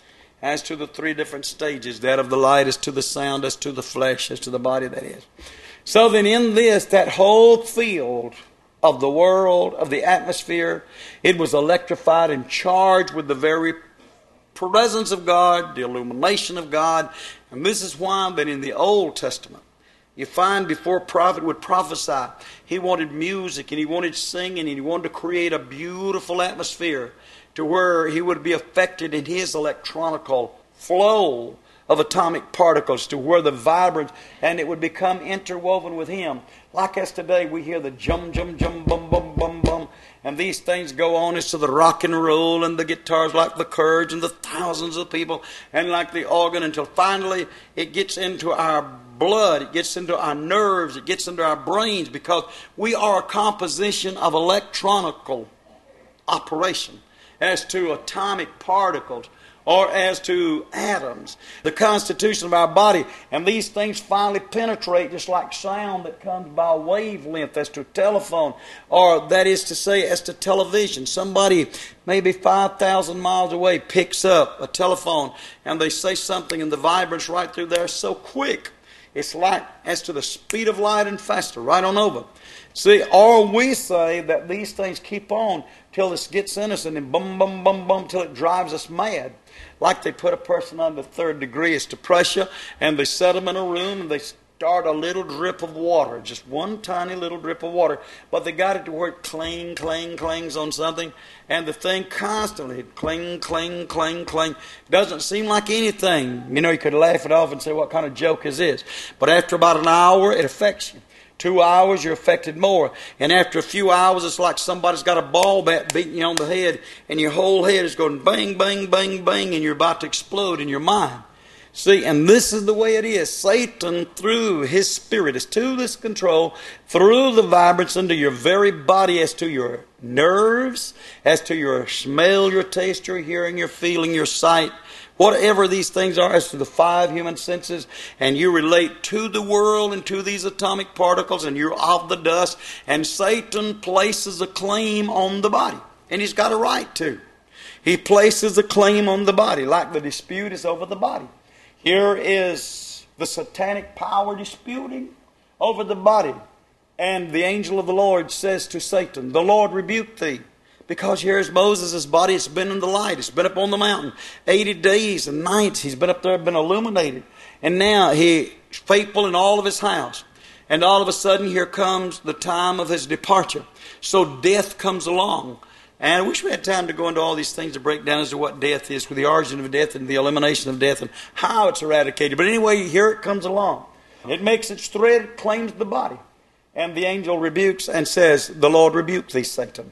as to the three different stages, that of the light, as to the sound, as to the flesh, as to the body, that is. So then in this, that whole field of the world, of the atmosphere, it was electrified and charged with the very presence of God, the illumination of God. And this is why that in the Old Testament, you find before a prophet would prophesy, he wanted music and he wanted singing and he wanted to create a beautiful atmosphere to where he would be affected in his electronical flow of atomic particles, to where the vibrance, and it would become interwoven with him. Like as today we hear the jum, jum, jum, bum, bum, bum, bum, and these things go on as to the rock and roll and the guitars like the Kurds and the thousands of people and like the organ, until finally it gets into our blood, it gets into our nerves, it gets into our brains, because we are a composition of electronical operation as to atomic particles or as to atoms, the constitution of our body. And these things finally penetrate, just like sound that comes by wavelength, as to telephone, or that is to say, as to television. Somebody maybe 5,000 miles away picks up a telephone and they say something, and the vibrance right through there is so quick. It's like as to the speed of light and faster, right on over. See, or we say that these things keep on till this gets in us, and then bum, bum, bum, bum, till it drives us mad. Like they put a person under third degree as to pressure, and they set them in a room, and they start a little drip of water, just one tiny little drip of water, but they got it to where it clang, clang, clangs on something, and the thing constantly clang, clang, clang, clang. Doesn't seem like anything. You know, you could laugh it off and say, what kind of joke is this? But after about an hour, it affects you. 2 hours, you're affected more. And after a few hours, it's like somebody's got a ball bat beating you on the head, and your whole head is going bang, bang, bang, bang, and you're about to explode in your mind. See, and this is the way it is. Satan, through his spirit, is to this control, through the vibrance into your very body, as to your nerves, as to your smell, your taste, your hearing, your feeling, your sight, whatever these things are, as to the five human senses, and you relate to the world and to these atomic particles, and you're of the dust, and Satan places a claim on the body, and he's got a right to. He places a claim on the body, like the dispute is over the body. Here is the satanic power disputing over the body, and the angel of the Lord says to Satan, the Lord rebuke thee. Because here's Moses' body, it's been in the light, it's been up on the mountain. 80 days and nights he's been up there, been illuminated. And now he's faithful in all of his house. And all of a sudden here comes the time of his departure. So death comes along. And I wish we had time to go into all these things to break down as to what death is, with the origin of death and the elimination of death and how it's eradicated. But anyway, here it comes along. It makes its thread, it claims the body. And the angel rebukes and says, the Lord rebuke thee, Satan.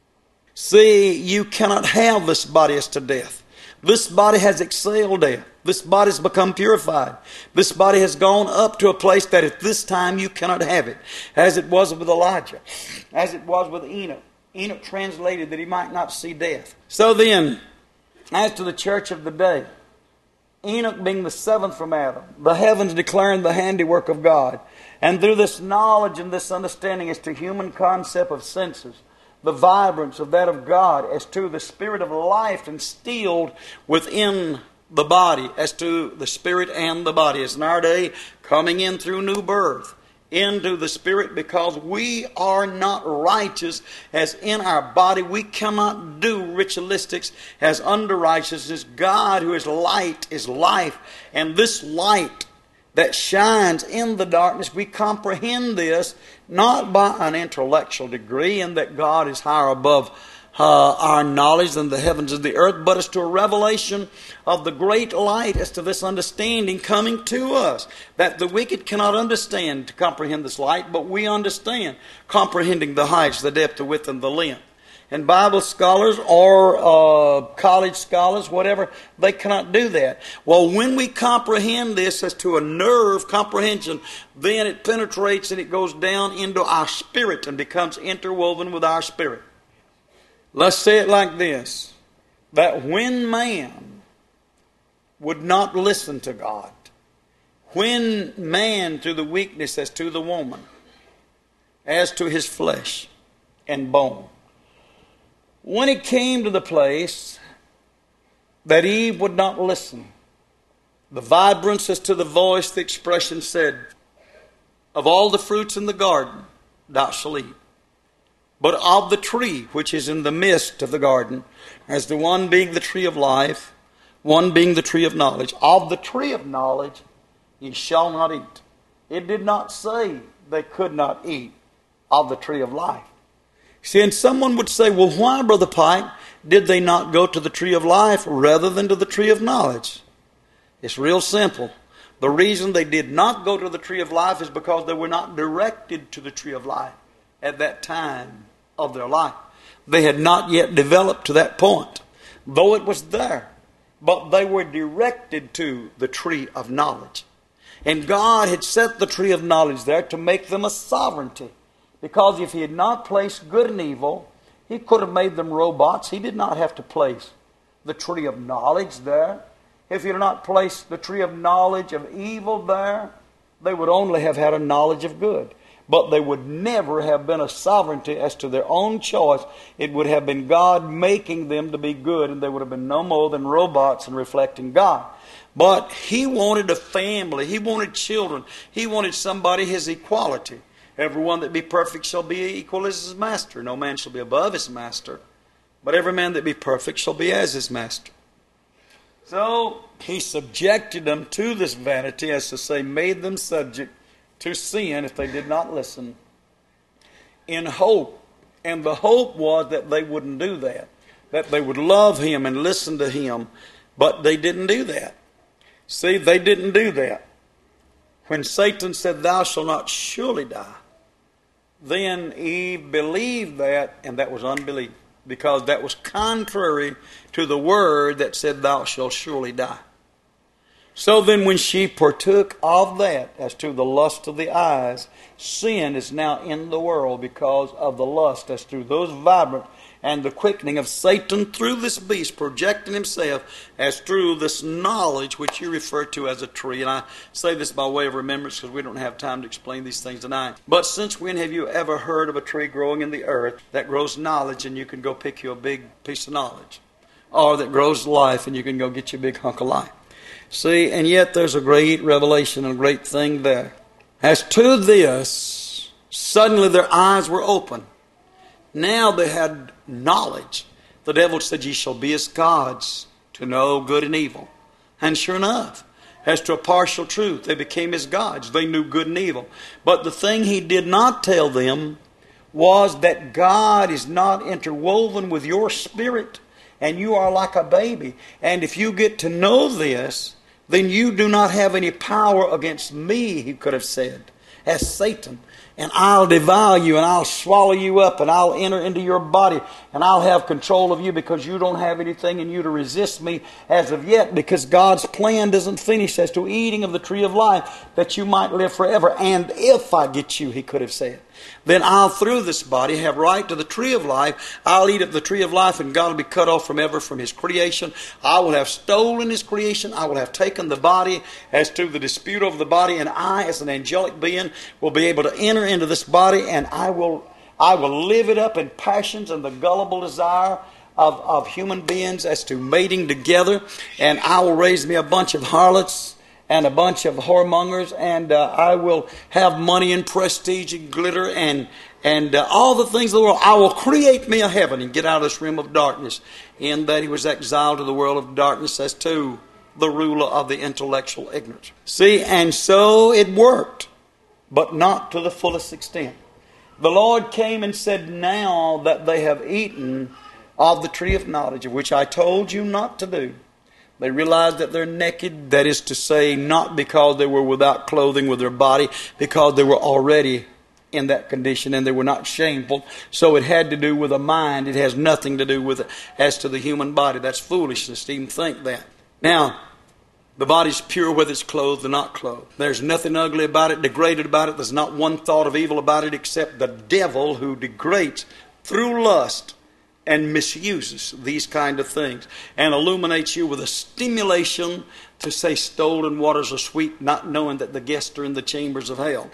See, you cannot have this body as to death. This body has excelled death. This body has become purified. This body has gone up to a place that at this time you cannot have it. As it was with Elijah. As it was with Enoch. Enoch translated that he might not see death. So then, as to the church of the day, Enoch being the seventh from Adam, the heavens declaring the handiwork of God. And through this knowledge and this understanding as to human concept of senses, the vibrance of that of God, as to the spirit of life instilled within the body, as to the spirit and the body, as in our day, coming in through new birth into the spirit, because we are not righteous as in our body. We cannot do ritualistics as under righteousness. God, who is light, is life, and this light that shines in the darkness, we comprehend this not by an intellectual degree, and that God is higher above our knowledge than the heavens and the earth, but as to a revelation of the great light, as to this understanding coming to us, that the wicked cannot understand to comprehend this light, but we understand, comprehending the heights, the depth, the width, and the length. And Bible scholars or college scholars, whatever, they cannot do that. Well, when we comprehend this as to a nerve comprehension, then it penetrates and it goes down into our spirit and becomes interwoven with our spirit. Let's say it like this, that when man would not listen to God, when man, through the weakness as to the woman, as to his flesh and bone, when it came to the place that Eve would not listen. The vibrance as to the voice, the expression said, of all the fruits in the garden thou shalt eat. But of the tree which is in the midst of the garden, as the one being the tree of life, one being the tree of knowledge, of the tree of knowledge ye shall not eat. It did not say they could not eat of the tree of life. See, and someone would say, well, why, Brother Pike, did they not go to the tree of life rather than to the tree of knowledge? It's real simple. The reason they did not go to the tree of life is because they were not directed to the tree of life at that time of their life. They had not yet developed to that point, though it was there. But they were directed to the tree of knowledge. And God had set the tree of knowledge there to make them a sovereignty. Because if He had not placed good and evil, He could have made them robots. He did not have to place the tree of knowledge there. If He had not placed the tree of knowledge of evil there, they would only have had a knowledge of good. But they would never have been a sovereignty as to their own choice. It would have been God making them to be good, and they would have been no more than robots and reflecting God. But He wanted a family. He wanted children. He wanted somebody His equality. Everyone that be perfect shall be equal as his master. No man shall be above his master, but every man that be perfect shall be as his master. So He subjected them to this vanity, as to say, made them subject to sin if they did not listen, in hope. And the hope was that they wouldn't do that they would love Him and listen to Him. But they didn't do that. See, they didn't do that. When Satan said, thou shalt not surely die, then Eve believed that, and that was unbelief, because that was contrary to the word that said, thou shalt surely die. So then when she partook of that, as to the lust of the eyes, sin is now in the world because of the lust as to those vibrant and the quickening of Satan through this beast, projecting himself as through this knowledge which you refer to as a tree. And I say this by way of remembrance because we don't have time to explain these things tonight. But since when have you ever heard of a tree growing in the earth that grows knowledge and you can go pick you a big piece of knowledge? Or that grows life and you can go get you a big hunk of life? See, and yet there's a great revelation and a great thing there. As to this, suddenly their eyes were open. Now they had knowledge. The devil said, ye shall be as gods, to know good and evil. And sure enough, as to a partial truth, they became as gods. They knew good and evil. But the thing he did not tell them was that God is not interwoven with your spirit, and you are like a baby. And if you get to know this, then you do not have any power against me, he could have said, as Satan. And I'll devour you, and I'll swallow you up, and I'll enter into your body, and I'll have control of you because you don't have anything in you to resist me as of yet, because God's plan doesn't finish as to eating of the tree of life, that you might live forever. And if I get you, he could have said, then I'll through this body have right to the tree of life. I'll eat of the tree of life, and God will be cut off from ever from His creation. I will have stolen His creation. I will have taken the body as to the dispute over the body, and I, as an angelic being, will be able to enter into this body, and I will live it up in passions and the gullible desire of human beings as to mating together, and I will raise me a bunch of harlots and a bunch of whoremongers, and I will have money and prestige and glitter and all the things of the world. I will create me a heaven and get out of this realm of darkness. In that he was exiled to the world of darkness as to the ruler of the intellectual ignorance. See, and so it worked, but not to the fullest extent. The Lord came and said, now that they have eaten of the tree of knowledge, of which I told you not to do, they realized that they're naked. That is to say, not because they were without clothing with their body, because they were already in that condition and they were not shameful. So it had to do with a mind. It has nothing to do with it as to the human body. That's foolishness to even think that. Now, the body's pure whether it's clothed or not clothed. There's nothing ugly about it, degraded about it. There's not one thought of evil about it except the devil who degrades through lust and misuses these kind of things and illuminates you with a stimulation to say stolen waters are sweet, not knowing that the guests are in the chambers of hell.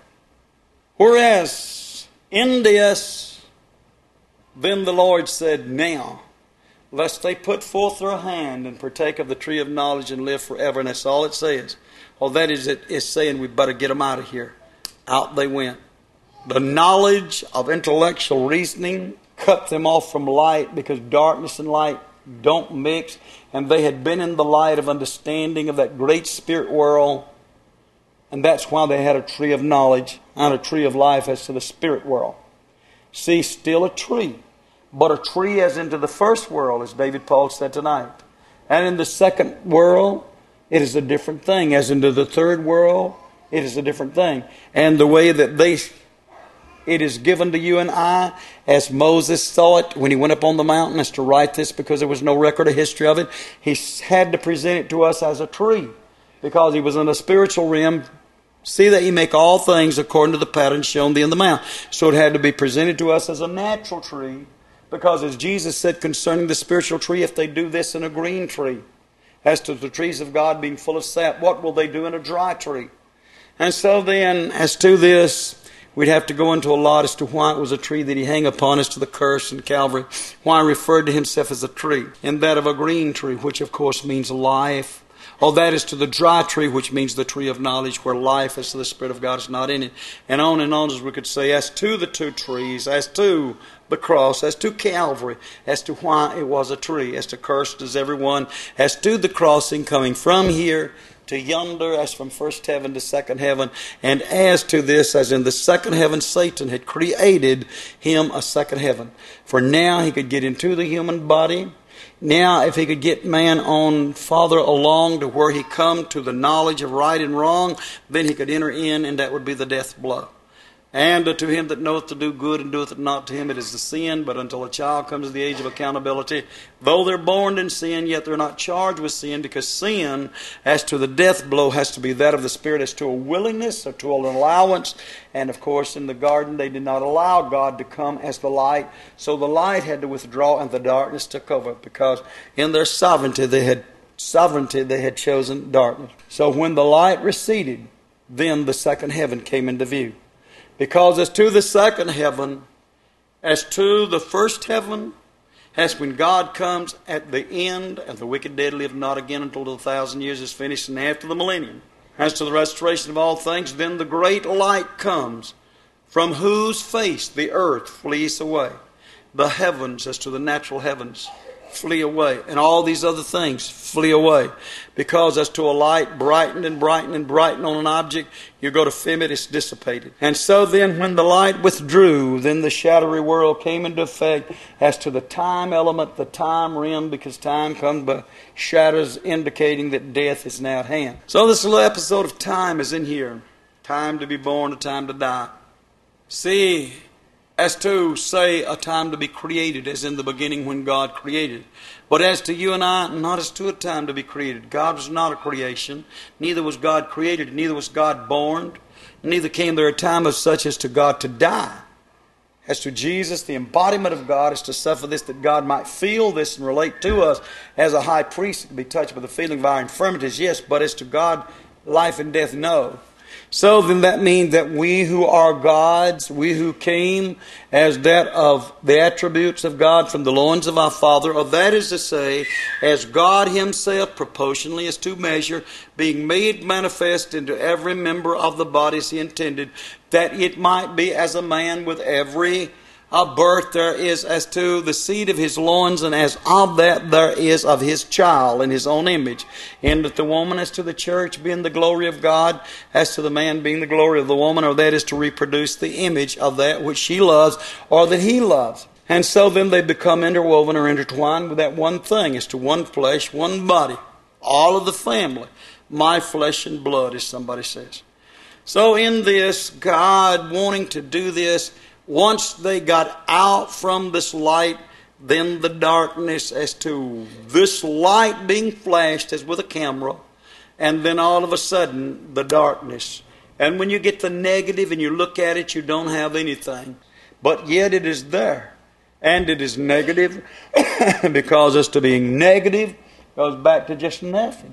Whereas in this, then the Lord said, now lest they put forth their hand and partake of the tree of knowledge and live forever. And that's all it says. All that is, it is saying we better get them out of here. Out they went. The knowledge of intellectual reasoning cut them off from light, because darkness and light don't mix. And they had been in the light of understanding of that great spirit world. And that's why they had a tree of knowledge and a tree of life as to the spirit world. See, still a tree, but a tree as into the first world, as David Paul said tonight. And in the second world, it is a different thing. As into the third world, it is a different thing. And the way that it is given to you and I, as Moses saw it when he went up on the mountain, as to write this, because there was no record of history of it. He had to present it to us as a tree, because he was in a spiritual realm. See that ye make all things according to the pattern shown thee in the mount. So it had to be presented to us as a natural tree, because as Jesus said concerning the spiritual tree, if they do this in a green tree, as to the trees of God being full of sap, what will they do in a dry tree? And so then, as to this, we'd have to go into a lot as to why it was a tree that he hung upon, as to the curse in Calvary, why he referred to himself as a tree, and that of a green tree, which of course means life. Oh, that is to the dry tree, which means the tree of knowledge, where life as to the Spirit of God is not in it. And on as we could say, as to the two trees, as to the cross, as to Calvary, as to why it was a tree, as to cursed is everyone, as to the crossing coming from here to yonder, as from first heaven to second heaven, and as to this, as in the second heaven Satan had created him a second heaven. For now he could get into the human body. Now, if he could get man on farther along to where he come to the knowledge of right and wrong, then he could enter in, and that would be the death blow. And to him that knoweth to do good and doeth it not, to him it is the sin. But until a child comes to the age of accountability, though they're born in sin, yet they're not charged with sin, because sin, as to the death blow, has to be that of the Spirit, as to a willingness or to an allowance. And of course, in the garden, they did not allow God to come as the light. So the light had to withdraw, and the darkness took over, because in their sovereignty they had chosen darkness. So when the light receded, then the second heaven came into view. Because as to the second heaven, as to the first heaven, as when God comes at the end, and the wicked dead live not again until the 1,000 years is finished, and after the millennium, as to the restoration of all things, then the great light comes, from whose face the earth flees away. The heavens, as to the natural heavens, flee away. And all these other things flee away. Because as to a light brightened and brightened and brightened on an object, you go to film it, it's dissipated. And so then when the light withdrew, then the shadowy world came into effect as to the time element, the time realm, because time comes by shadows indicating that death is now at hand. So this little episode of time is in here. Time to be born, a time to die. See, as to, say, a time to be created, as in the beginning when God created. But as to you and I, not as to a time to be created. God was not a creation. Neither was God created. Neither was God born. Neither came there a time of such as to God to die. As to Jesus, the embodiment of God is to suffer this, that God might feel this and relate to us as a high priest, to be touched with the feeling of our infirmities, yes. But as to God, life and death, no. So then that means that we who are God's, we who came as that of the attributes of God from the loins of our Father, or that is to say, as God Himself, proportionally as to measure, being made manifest into every member of the body as He intended, that it might be as a man with every birth there is as to the seed of his loins, and as of that there is of his child in his own image. And that the woman as to the church being the glory of God, as to the man being the glory of the woman, or that is to reproduce the image of that which she loves or that he loves. And so then they become interwoven or intertwined with that one thing, as to one flesh, one body, all of the family, my flesh and blood, as somebody says. So in this, God wanting to do this, once they got out from this light, then the darkness, as to this light being flashed as with a camera, and then all of a sudden the darkness. And when you get the negative and you look at it, you don't have anything. But yet it is there. And it is negative because as to being negative goes back to just nothing.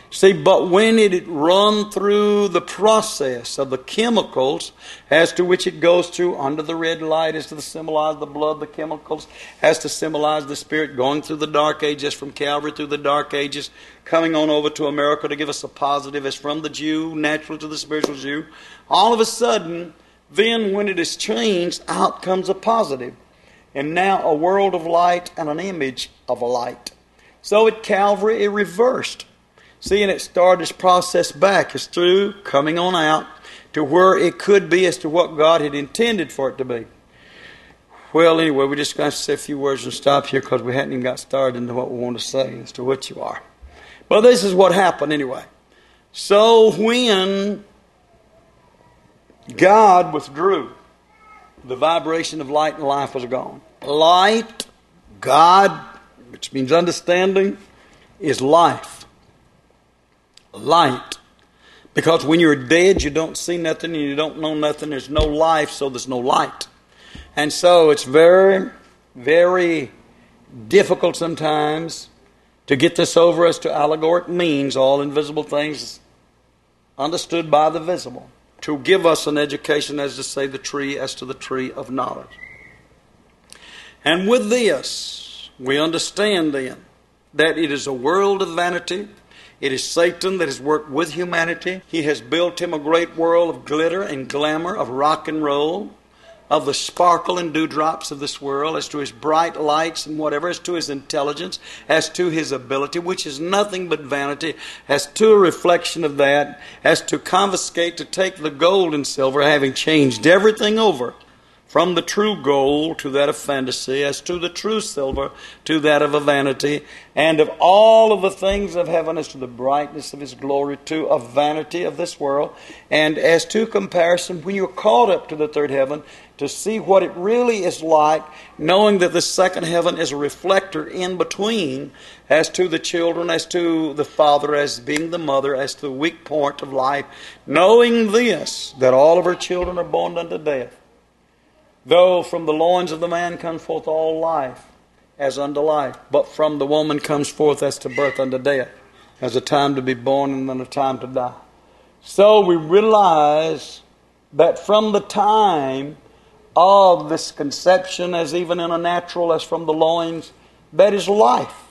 See, but when it had run through the process of the chemicals as to which it goes through under the red light, as to symbolize the blood, the chemicals, as to symbolize the Spirit going through the dark ages, from Calvary through the dark ages, coming on over to America to give us a positive, as from the Jew, natural to the spiritual Jew. All of a sudden, then when it is changed, out comes a positive. And now a world of light and an image of a light. So at Calvary, it reversed. See, and it started its process back as through coming on out to where it could be as to what God had intended for it to be. Well, anyway, we're just going to say a few words and stop here because we hadn't even got started into what we want to say as to what you are. But this is what happened anyway. So when God withdrew, the vibration of light and life was gone. Light, God, which means understanding, is life. Light. Because when you're dead, you don't see nothing and you don't know nothing. There's no life, so there's no light. And so it's very, very difficult sometimes to get this over as to allegoric means, all invisible things understood by the visible, to give us an education as to say the tree, as to the tree of knowledge. And with this, we understand then that it is a world of vanity. It is Satan that has worked with humanity. He has built him a great world of glitter and glamour, of rock and roll, of the sparkle and dewdrops of this world, as to his bright lights and whatever, as to his intelligence, as to his ability, which is nothing but vanity, as to a reflection of that, as to confiscate, to take the gold and silver, having changed everything over from the true gold to that of fantasy, as to the true silver to that of a vanity, and of all of the things of heaven as to the brightness of his glory to a vanity of this world, and as to comparison, when you're called up to the third heaven, to see what it really is like, knowing that the second heaven is a reflector in between, as to the children, as to the father, as being the mother, as to the weak point of life, knowing this, that all of her children are born unto death. Though from the loins of the man comes forth all life, as unto life, but from the woman comes forth as to birth unto death, as a time to be born and then a time to die. So we realize that from the time of this conception, as even in a natural, as from the loins, that is life.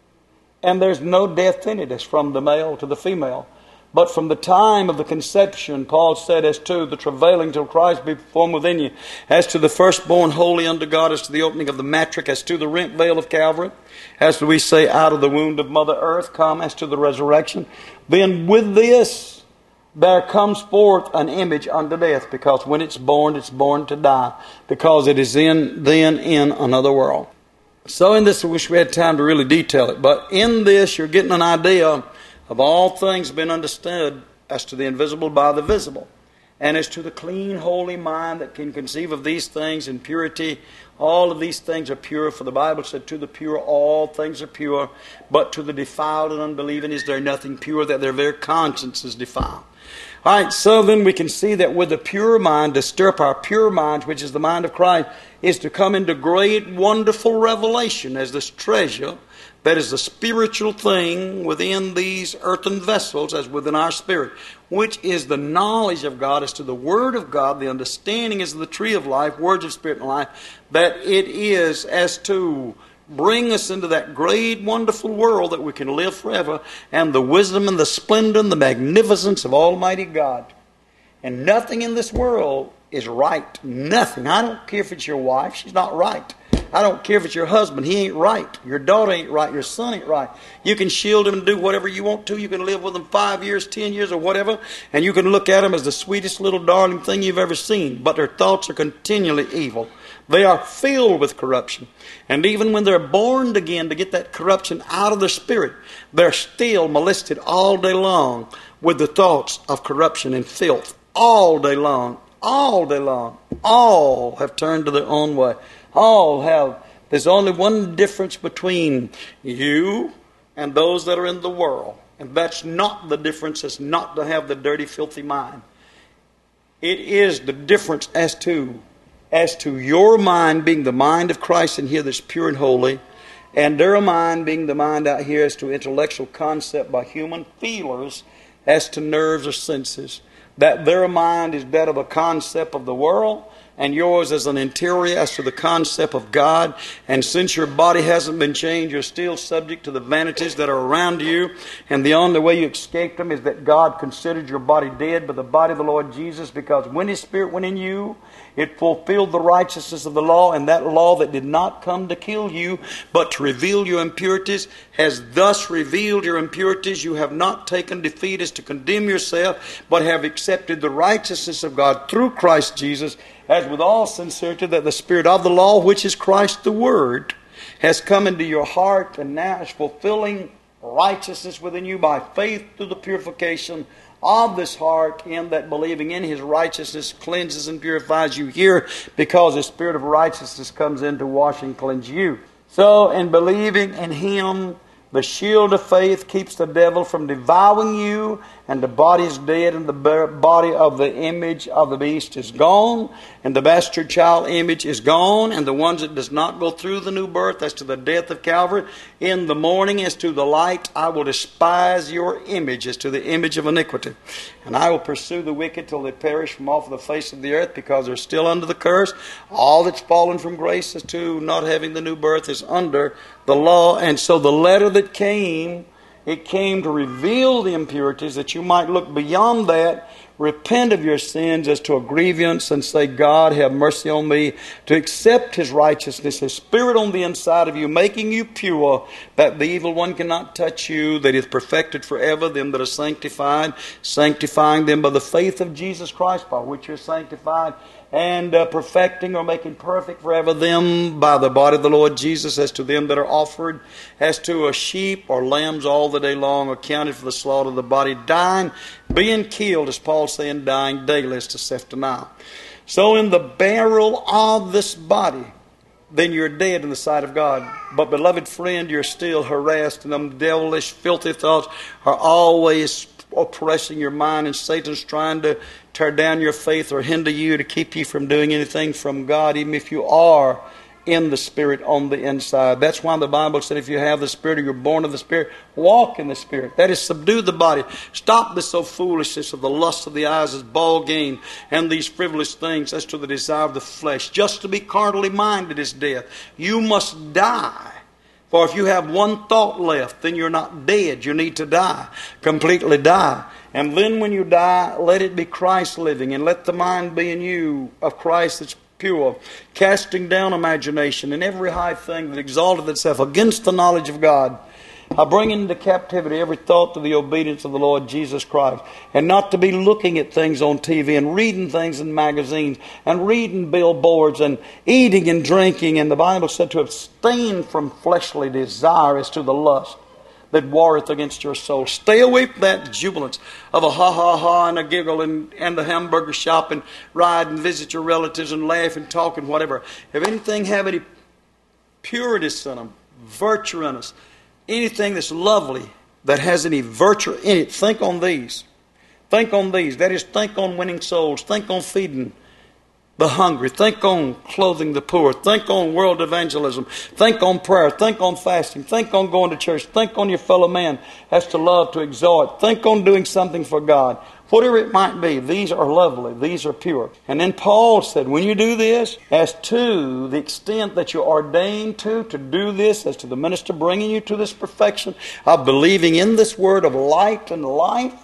And there's no death in it, as from the male to the female. But from the time of the conception, Paul said, as to the travailing till Christ be formed within you, as to the firstborn holy unto God, as to the opening of the matrix, as to the rent veil of Calvary, as we say, out of the wound of Mother Earth come, as to the resurrection, then with this there comes forth an image unto death, because when it's born to die, because it is then in another world. So in this, I wish we had time to really detail it, but in this you're getting an idea of all things being understood as to the invisible by the visible, and as to the clean, holy mind that can conceive of these things in purity. All of these things are pure, for the Bible said, to the pure all things are pure, but to the defiled and unbelieving is there nothing pure, that their very conscience is defiled. All right, so then we can see that with a pure mind, to stir up our pure mind, which is the mind of Christ, is to come into great, wonderful revelation as this treasure that is the spiritual thing within these earthen vessels as within our spirit, which is the knowledge of God as to the Word of God, the understanding as the tree of life, words of spirit and life, that it is as to bring us into that great, wonderful world that we can live forever, and the wisdom and the splendor and the magnificence of Almighty God. And nothing in this world is right. Nothing. I don't care if it's your wife. She's not right. I don't care if it's your husband. He ain't right. Your daughter ain't right. Your son ain't right. You can shield him and do whatever you want to. You can live with him 5 years, 10 years, or whatever. And you can look at him as the sweetest little darling thing you've ever seen. But their thoughts are continually evil. They are filled with corruption. And even when they're born again to get that corruption out of their spirit, they're still molested all day long with the thoughts of corruption and filth. All day long. All day long. All have turned to their own way. All have. There's only one difference between you and those that are in the world. And that's not the difference. It's not to have the dirty, filthy mind. It is the difference as to your mind being the mind of Christ in here that's pure and holy, And their mind being the mind out here as to intellectual concept by human feelers as to nerves or senses. That their mind is that of a concept of the world, and yours is an interior as to the concept of God. And since your body hasn't been changed, you're still subject to the vanities that are around you. And the only way you escape them is that God considered your body dead by the body of the Lord Jesus, because when His Spirit went in you, it fulfilled the righteousness of the law, and that law that did not come to kill you, but to reveal your impurities, has thus revealed your impurities. You have not taken defeat as to condemn yourself, but have accepted the righteousness of God through Christ Jesus, as with all sincerity that the Spirit of the law, which is Christ the Word, has come into your heart, and now is fulfilling righteousness within you by faith through the purification of this heart, in that believing in His righteousness cleanses and purifies you here, because the Spirit of righteousness comes in to wash and cleanse you. So in believing in Him, the shield of faith keeps the devil from devouring you, and the body is dead, and the body of the image of the beast is gone, and the bastard child image is gone, and the ones that does not go through the new birth as to the death of Calvary. In the morning as to the light, I will despise your image as to the image of iniquity. And I will pursue the wicked till they perish from off the face of the earth, because they're still under the curse. All that's fallen from grace as to not having the new birth is under the law. And so the letter that came, it came to reveal the impurities, that you might look beyond that, repent of your sins as to a grievance, and say, God, have mercy on me, to accept His righteousness, His Spirit on the inside of you, making you pure, that the evil one cannot touch you, that He is perfected forever them that are sanctified, sanctifying them by the faith of Jesus Christ, by which you're sanctified, and perfecting or making perfect forever them by the body of the Lord Jesus, as to them that are offered as to a sheep or lambs all the day long, accounted for the slaughter of the body, dying, being killed, as Paul saying, dying daily as to self-denial. So in the burial of this body, then you're dead in the sight of God. But beloved friend, you're still harassed, and them devilish, filthy thoughts are always oppressing your mind, and Satan's trying to tear down your faith or hinder you to keep you from doing anything from God, even if you are in the Spirit on the inside. That's why the Bible said, if you have the Spirit, or you're born of the Spirit, walk in the Spirit. That is, subdue the body. Stop this foolishness of the lust of the eyes as ball game, and these frivolous things as to the desire of the flesh. Just to be carnally minded is death. You must die. For if you have one thought left, then you're not dead. You need to die. Completely die. And then when you die, let it be Christ living, and let the mind be in you of Christ that's pure, casting down imagination and every high thing that exalteth itself against the knowledge of God. I bring into captivity every thought to the obedience of the Lord Jesus Christ, and not to be looking at things on TV and reading things in magazines and reading billboards and eating and drinking. And the Bible said to abstain from fleshly desire as to the lust that warreth against your soul. Stay away from that jubilance of a ha and a giggle and the hamburger shop and ride and visit your relatives and laugh and talk and whatever. If anything have any purity in them, virtue in us, anything that's lovely, that has any virtue in it, think on these. Think on these. That is, think on winning souls. Think on feeding the hungry. Think on clothing the poor. Think on world evangelism. Think on prayer. Think on fasting. Think on going to church. Think on your fellow man as to love, to exhort. Think on doing something for God. Whatever it might be, these are lovely. These are pure. And then Paul said, when you do this, as to the extent that you're ordained to do this, as to the minister bringing you to this perfection of believing in this word of light and life,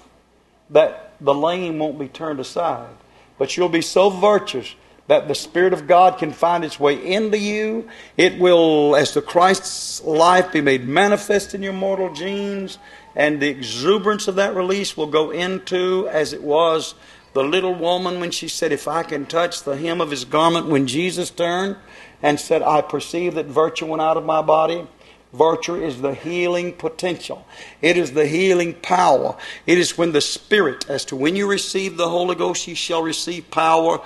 that the lame won't be turned aside. But you'll be so virtuous that the Spirit of God can find its way into you. It will, as the Christ's life, be made manifest in your mortal genes, and the exuberance of that release will go into, as it was the little woman when she said, if I can touch the hem of His garment, when Jesus turned and said, I perceive that virtue went out of my body. Virtue is the healing potential. It is the healing power. It is when the Spirit, as to when you receive the Holy Ghost, ye shall receive power,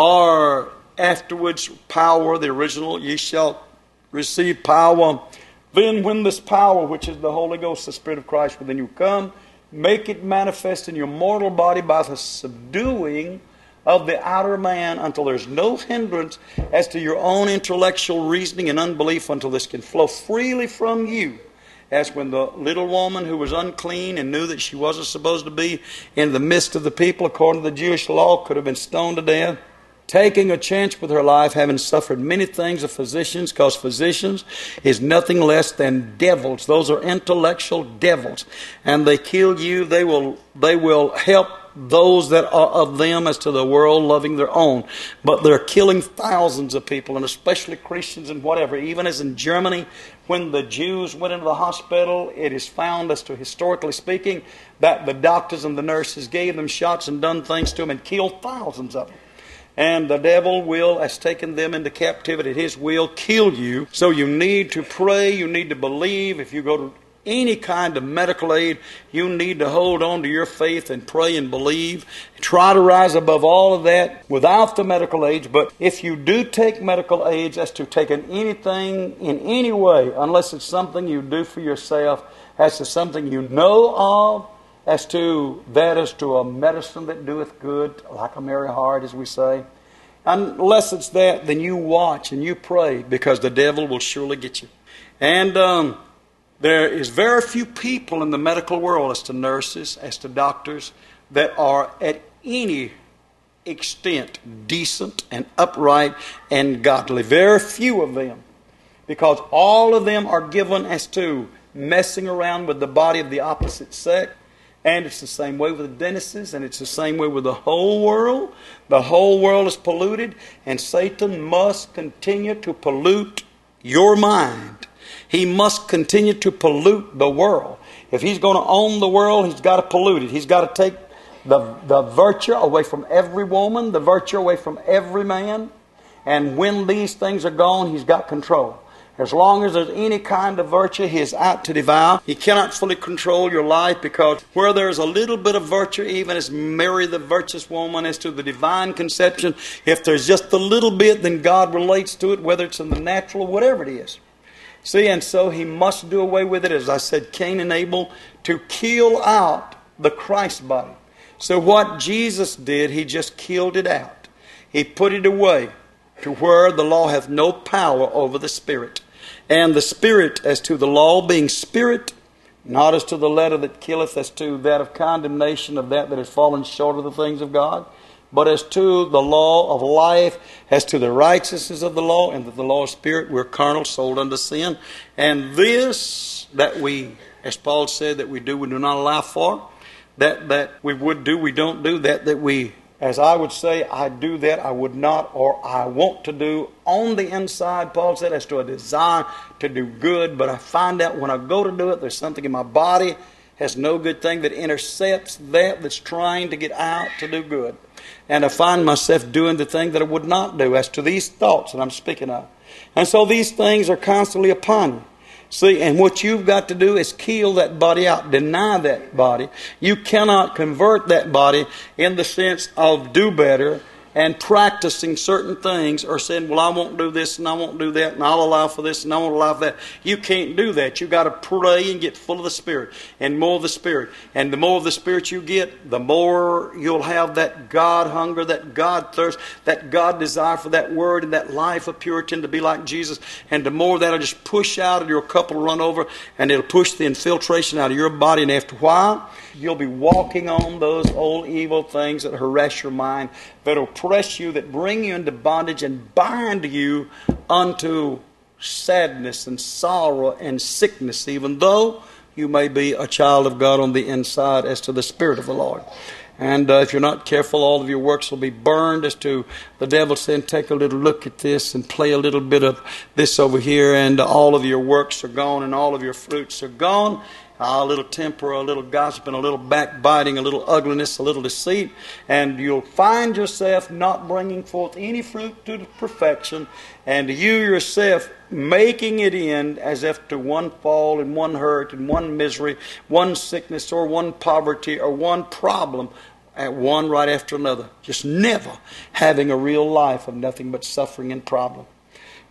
or afterwards power, the original, ye shall receive power. Then when this power, which is the Holy Ghost, the Spirit of Christ within you come, make it manifest in your mortal body by the subduing of the outer man until there's no hindrance as to your own intellectual reasoning and unbelief, until this can flow freely from you. As when the little woman who was unclean and knew that she wasn't supposed to be in the midst of the people according to the Jewish law could have been stoned to death, taking a chance with her life, having suffered many things of physicians, because physicians is nothing less than devils. Those are intellectual devils. And they kill you. They will help those that are of them as to the world loving their own. But they're killing thousands of people, and especially Christians and whatever. Even as in Germany, when the Jews went into the hospital, it is found, as to historically speaking, that the doctors and the nurses gave them shots and done things to them and killed thousands of them. And the devil has taken them into captivity at his will, kill you. So you need to pray, you need to believe. If you go to any kind of medical aid, you need to hold on to your faith and pray and believe. Try to rise above all of that without the medical aids. But if you do take medical aids, as to taking anything in any way, unless it's something you do for yourself, as to something you know of, as to a medicine that doeth good, like a merry heart, as we say. Unless it's that, then you watch and you pray, because the devil will surely get you. And there is very few people in the medical world, as to nurses, as to doctors, that are at any extent decent and upright and godly. Very few of them. Because all of them are given as to messing around with the body of the opposite sex. And it's the same way with the dentists, and it's the same way with the whole world. The whole world is polluted, and Satan must continue to pollute your mind. He must continue to pollute the world. If he's going to own the world, he's got to pollute it. He's got to take the virtue away from every woman, the virtue away from every man. And when these things are gone, he's got control. As long as there's any kind of virtue, he is out to devour. He cannot fully control your life, because where there's a little bit of virtue, even as Mary the virtuous woman, as to the divine conception, if there's just a little bit, then God relates to it, whether it's in the natural or whatever it is. See, and so he must do away with it, as I said, Cain and Abel, to kill out the Christ body. So what Jesus did, he just killed it out. He put it away to where the law hath no power over the Spirit. And the Spirit, as to the law being spirit, not as to the letter that killeth, as to that of condemnation of that has fallen short of the things of God, but as to the law of life, as to the righteousness of the law, and that the law of spirit, we're carnal, sold unto sin. And this that we, as Paul said, that we do not allow for, that we would do, we don't do, that we, as I would say, I do that, I would not, or I want to do on the inside, Paul said, as to a desire to do good. But I find out when I go to do it, there's something in my body has no good thing that intercepts that's trying to get out to do good. And I find myself doing the thing that I would not do, as to these thoughts that I'm speaking of. And so these things are constantly upon you. See, and what you've got to do is kill that body out. Deny that body. You cannot convert that body in the sense of do better and practicing certain things, or saying, well, I won't do this and I won't do that, and I'll allow for this and I won't allow for that. You can't do that. You've got to pray and get full of the Spirit and more of the Spirit. And the more of the Spirit you get, the more you'll have that God hunger, that God thirst, that God desire for that Word and that life of purity, and to be like Jesus. And the more that'll just push out, and your cup will run over, and it'll push the infiltration out of your body. And after a while, you'll be walking on those old evil things that harass your mind, that oppress you, that bring you into bondage and bind you unto sadness and sorrow and sickness, even though you may be a child of God on the inside, as to the Spirit of the Lord. And if you're not careful, all of your works will be burned, as to the devil saying, take a little look at this and play a little bit of this over here, and all of your works are gone and all of your fruits are gone. A little temper, a little gossiping, a little backbiting, a little ugliness, a little deceit, and you'll find yourself not bringing forth any fruit to perfection, and you yourself making it end as if to one fall and one hurt and one misery, one sickness or one poverty or one problem, at one right after another. Just never having a real life of nothing but suffering and problem.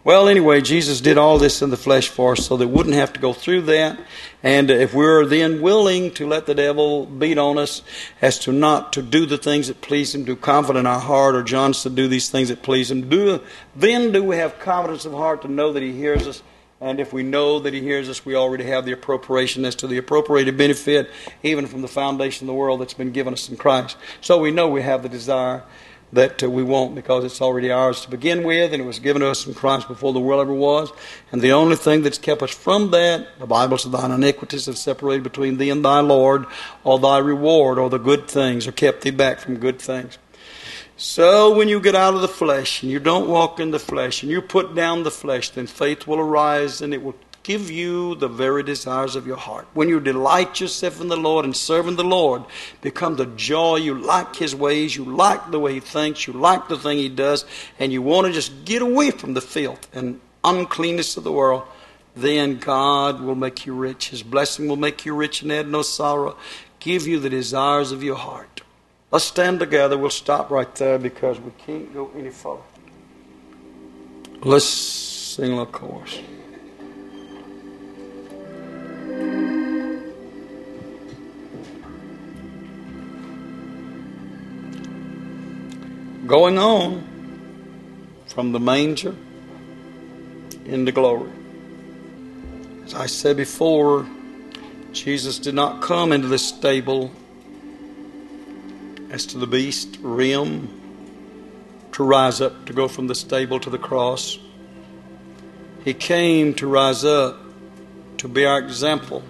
Well, anyway, Jesus did all this in the flesh for us so that we wouldn't have to go through that. And if we're then willing to let the devil beat on us as to not to do the things that please him, to confident in our heart, or John said, do these things that please him, then do we have confidence of heart to know that he hears us. And if we know that he hears us, we already have the appropriation as to the appropriated benefit, even from the foundation of the world that's been given us in Christ. So we know we have the desire that we want, because it's already ours to begin with, and it was given to us in Christ before the world ever was. And the only thing that's kept us from that, the Bible says, thine iniquities have separated between thee and thy Lord, or thy reward, or the good things, or kept thee back from good things. So when you get out of the flesh, and you don't walk in the flesh, and you put down the flesh, then faith will arise, and it will give you the very desires of your heart. When you delight yourself in the Lord and serving the Lord, become the joy. You like his ways, you like the way he thinks, you like the thing he does, and you want to just get away from the filth and uncleanness of the world. Then God will make you rich. His blessing will make you rich and add no sorrow. Give you the desires of your heart. Let's stand together. We'll stop right there because we can't go any further. Let's sing a little chorus. Going on from the manger into glory. As I said before, Jesus did not come into this stable as to the beast rim to rise up, to go from the stable to the cross. He came to rise up, to be our example,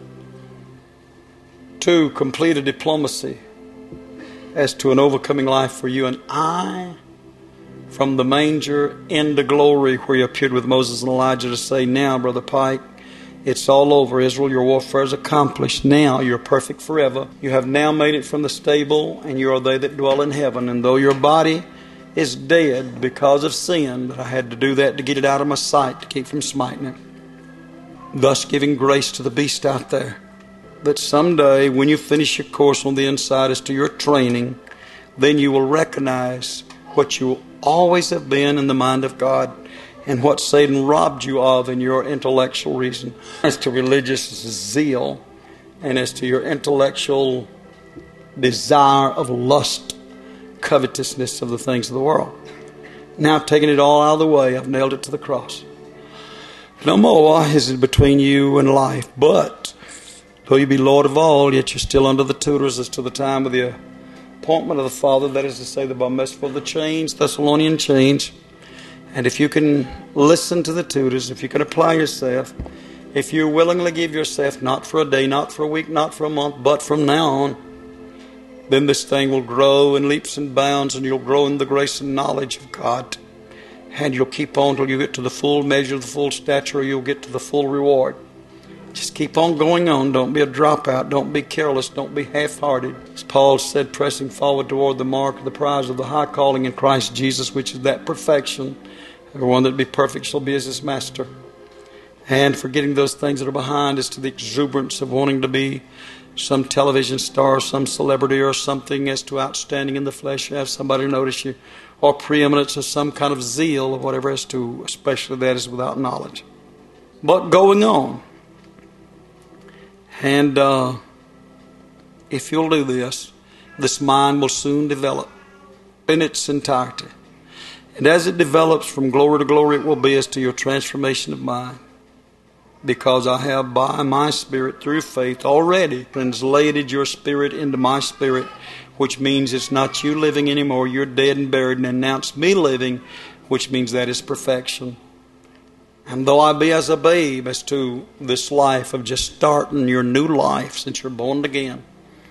to complete a diplomacy as to an overcoming life for you and I, from the manger into glory, where he appeared with Moses and Elijah to say, now, Brother Pike, it's all over, Israel. Your warfare is accomplished. Now you're perfect forever. You have now made it from the stable, and you are they that dwell in heaven. And though your body is dead because of sin, but I had to do that to get it out of my sight, to keep from smiting it, thus giving grace to the beast out there, that someday when you finish your course on the inside as to your training, then you will recognize what you always have been in the mind of God, and what Satan robbed you of in your intellectual reason, as to religious zeal, and as to your intellectual desire of lust, covetousness of the things of the world. Now I've taken it all out of the way. I've nailed it to the cross. No more is it between you and life. But though you be Lord of all, yet you're still under the tutors as to the time of the appointment of the Father, that is to say, the bar mitzvah of the change, Thessalonian change. And if you can listen to the tutors, if you can apply yourself, if you willingly give yourself, not for a day, not for a week, not for a month, but from now on, then this thing will grow in leaps and bounds, and you'll grow in the grace and knowledge of God. And you'll keep on till you get to the full measure, the full stature, you'll get to the full reward. Just keep on going on. Don't be a dropout. Don't be careless. Don't be half-hearted. As Paul said, pressing forward toward the mark of the prize of the high calling in Christ Jesus, which is that perfection. Everyone that be perfect shall be as his master. And forgetting those things that are behind as to the exuberance of wanting to be some television star, some celebrity or something as to outstanding in the flesh, have somebody notice you, or preeminence or some kind of zeal or whatever as to, especially that is without knowledge. But going on. And if you'll do this mind will soon develop in its entirety. And as it develops from glory to glory, it will be as to your transformation of mind. Because I have by my Spirit, through faith, already translated your spirit into my spirit, which means it's not you living anymore. You're dead and buried, and announced me living, which means that is perfection. And though I be as a babe as to this life of just starting your new life since you're born again,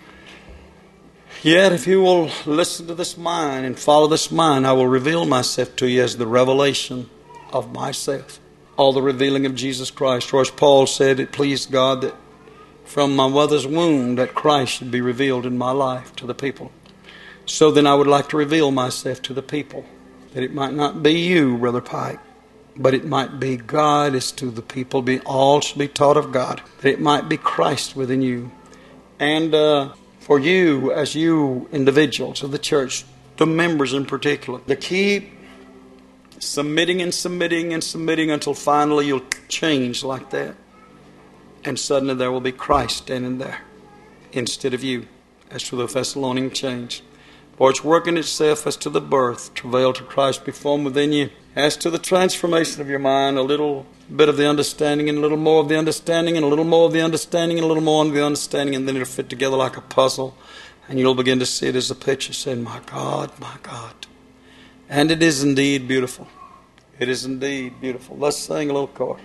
yet if you will listen to this mind and follow this mind, I will reveal myself to you as the revelation of myself. All the revealing of Jesus Christ. Or as Paul said, it pleased God that from my mother's womb that Christ should be revealed in my life to the people. So then I would like to reveal myself to the people, that it might not be you, Brother Pike, but it might be God as to the people. All should be taught of God. That it might be Christ within you. And for you, as you individuals of the church, the members in particular, to keep submitting and submitting and submitting until finally you'll change like that. And suddenly there will be Christ standing there instead of you, as to the Thessalonian change. For it's working itself as to the birth, travail to Christ be formed within you. As to the transformation of your mind, a little bit of the understanding and a little more of the understanding and a little more of the understanding and a little more of the understanding, and then it'll fit together like a puzzle. And you'll begin to see it as a picture, saying, my God, my God. And it is indeed beautiful. It is indeed beautiful. Let's sing a little chorus.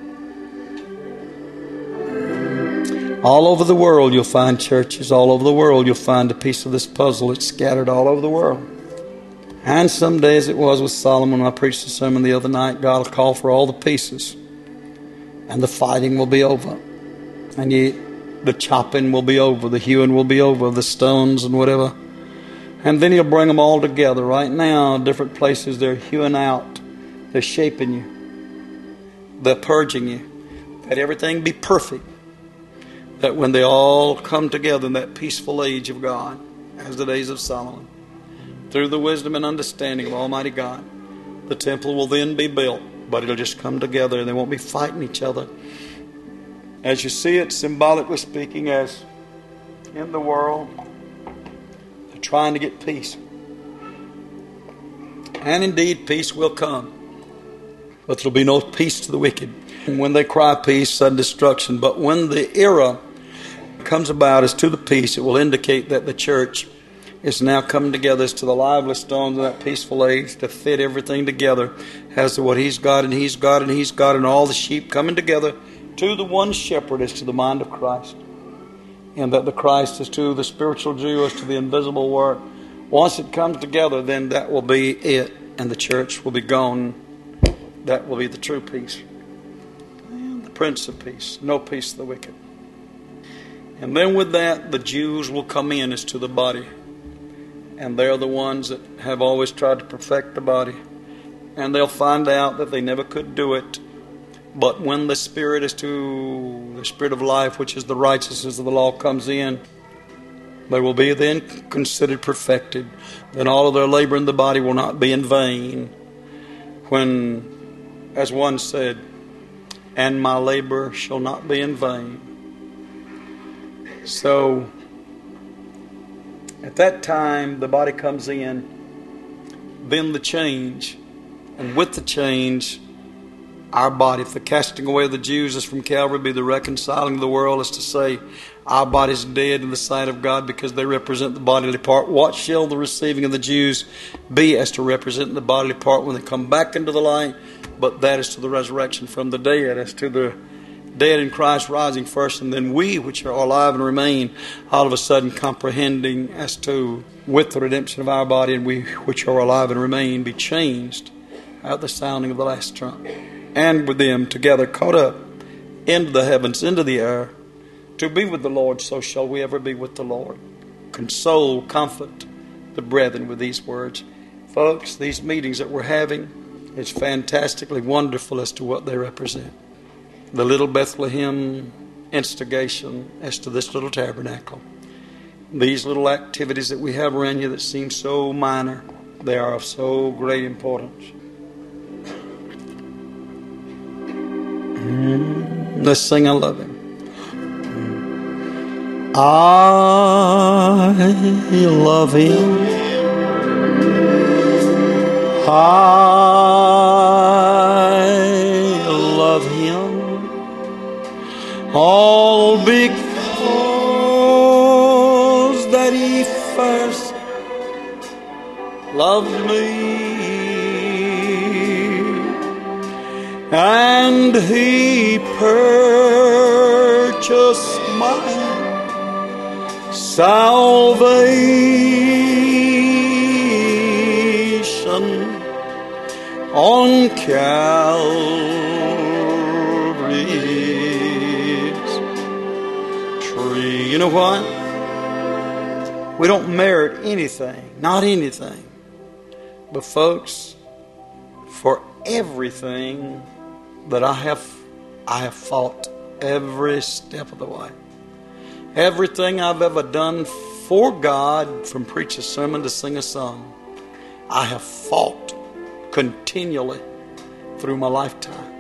All over the world you'll find churches. All over the world you'll find a piece of this puzzle. It's scattered all over the world. And someday, as it was with Solomon, when I preached a sermon the other night, God will call for all the pieces. And the fighting will be over. And the chopping will be over. The hewing will be over. The stones and whatever. And then He'll bring them all together. Right now, different places, they're hewing out. They're shaping you. They're purging you. That everything be perfect. That when they all come together in that peaceful age of God, as the days of Solomon, through the wisdom and understanding of Almighty God, the temple will then be built, but it'll just come together and they won't be fighting each other. As you see it, symbolically speaking, as in the world, they're trying to get peace. And indeed, peace will come. But there'll be no peace to the wicked. And when they cry peace, sudden destruction. But when the era comes about as to the peace, it will indicate that the church is now coming together as to the lively stones of that peaceful age to fit everything together as to what He's got and He's got and He's got, and all the sheep coming together to the one shepherd as to the mind of Christ. And that the Christ is to the spiritual Jew as to the invisible work. Once it comes together, then that will be it, and the church will be gone. That will be the true peace. And the Prince of Peace. No peace to the wicked. And then with that, the Jews will come in as to the body. And they're the ones that have always tried to perfect the body. And they'll find out that they never could do it. But when the Spirit is to the Spirit of life, which is the righteousness of the law, comes in, they will be then considered perfected. Then all of their labor in the body will not be in vain. When, as one said, and my labor shall not be in vain. So, at that time, the body comes in, then the change, and with the change, our body. If the casting away of the Jews is from Calvary, be the reconciling of the world, is to say, our body is dead in the sight of God because they represent the bodily part. What shall the receiving of the Jews be as to represent the bodily part when they come back into the light? But that is to the resurrection from the dead, as to the dead in Christ rising first, and then we which are alive and remain, all of a sudden comprehending as to, with the redemption of our body, and we which are alive and remain, be changed at the sounding of the last trump. And with them together caught up into the heavens, into the air, to be with the Lord, so shall we ever be with the Lord. Console, comfort the brethren with these words. Folks, these meetings that we're having, it's fantastically wonderful as to what they represent. The little Bethlehem instigation as to this little tabernacle. These little activities that we have around you that seem so minor, they are of so great importance. Let's sing I Love Him. I love Him. I love Him. All because that He first loved me, and He purchased my salvation on Calvary's tree. You know what? We don't merit anything, not anything. But folks, for everything that I have fought every step of the way. Everything I've ever done for God, from preach a sermon to sing a song, I have fought continually through my lifetime.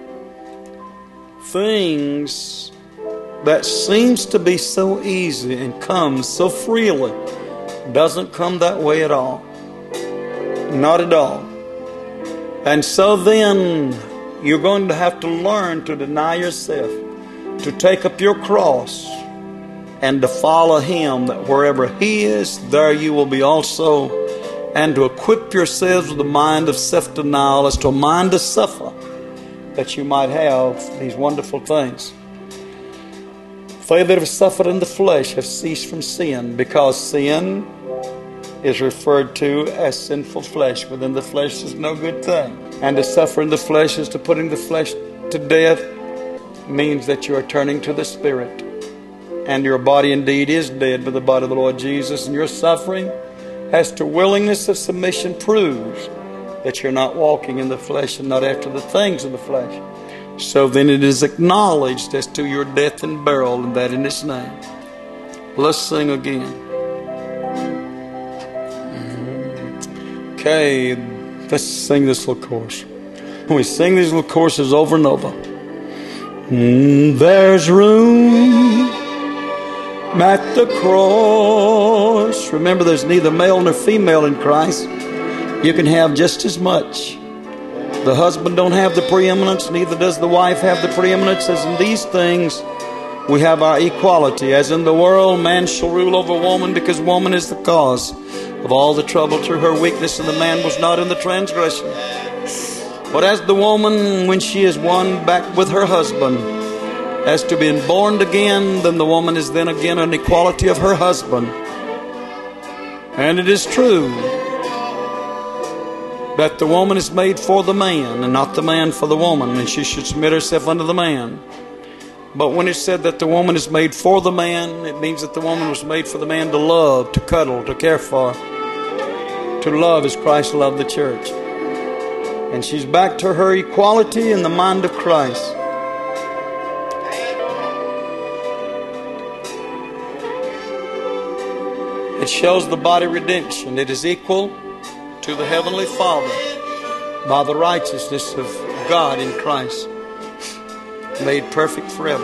Things that seems to be so easy and comes so freely doesn't come that way at all. Not at all. And so then you're going to have to learn to deny yourself, to take up your cross, and to follow Him, that wherever He is, there you will be also, and to equip yourselves with a mind of self-denial, as to a mind to suffer, that you might have these wonderful things. They that have suffered in the flesh have ceased from sin, because sin is referred to as sinful flesh. Within the flesh is no good thing. And to suffer in the flesh is to putting the flesh to death, means that you are turning to the Spirit. And your body indeed is dead by the body of the Lord Jesus. And your suffering as to willingness of submission proves that you're not walking in the flesh and not after the things of the flesh. So then it is acknowledged as to your death and burial, and that in His name. Let's sing again. Okay, let's sing this little chorus. We sing these little choruses over and over. There's room at the cross. Remember, there's neither male nor female in Christ. You can have just as much. The husband don't have the preeminence, neither does the wife have the preeminence. As in these things, we have our equality. As in the world, man shall rule over woman, because woman is the cause of all the trouble through her weakness, and the man was not in the transgression. But as the woman, when she is won back with her husband, as to being born again, then the woman is then again an equality of her husband. And it is true that the woman is made for the man, and not the man for the woman, and she should submit herself unto the man. But when it's said that the woman is made for the man, it means that the woman was made for the man to love, to cuddle, to care for. To love as Christ loved the church. And she's back to her equality in the mind of Christ. It shows the body redemption. It is equal to the Heavenly Father by the righteousness of God in Christ, made perfect forever.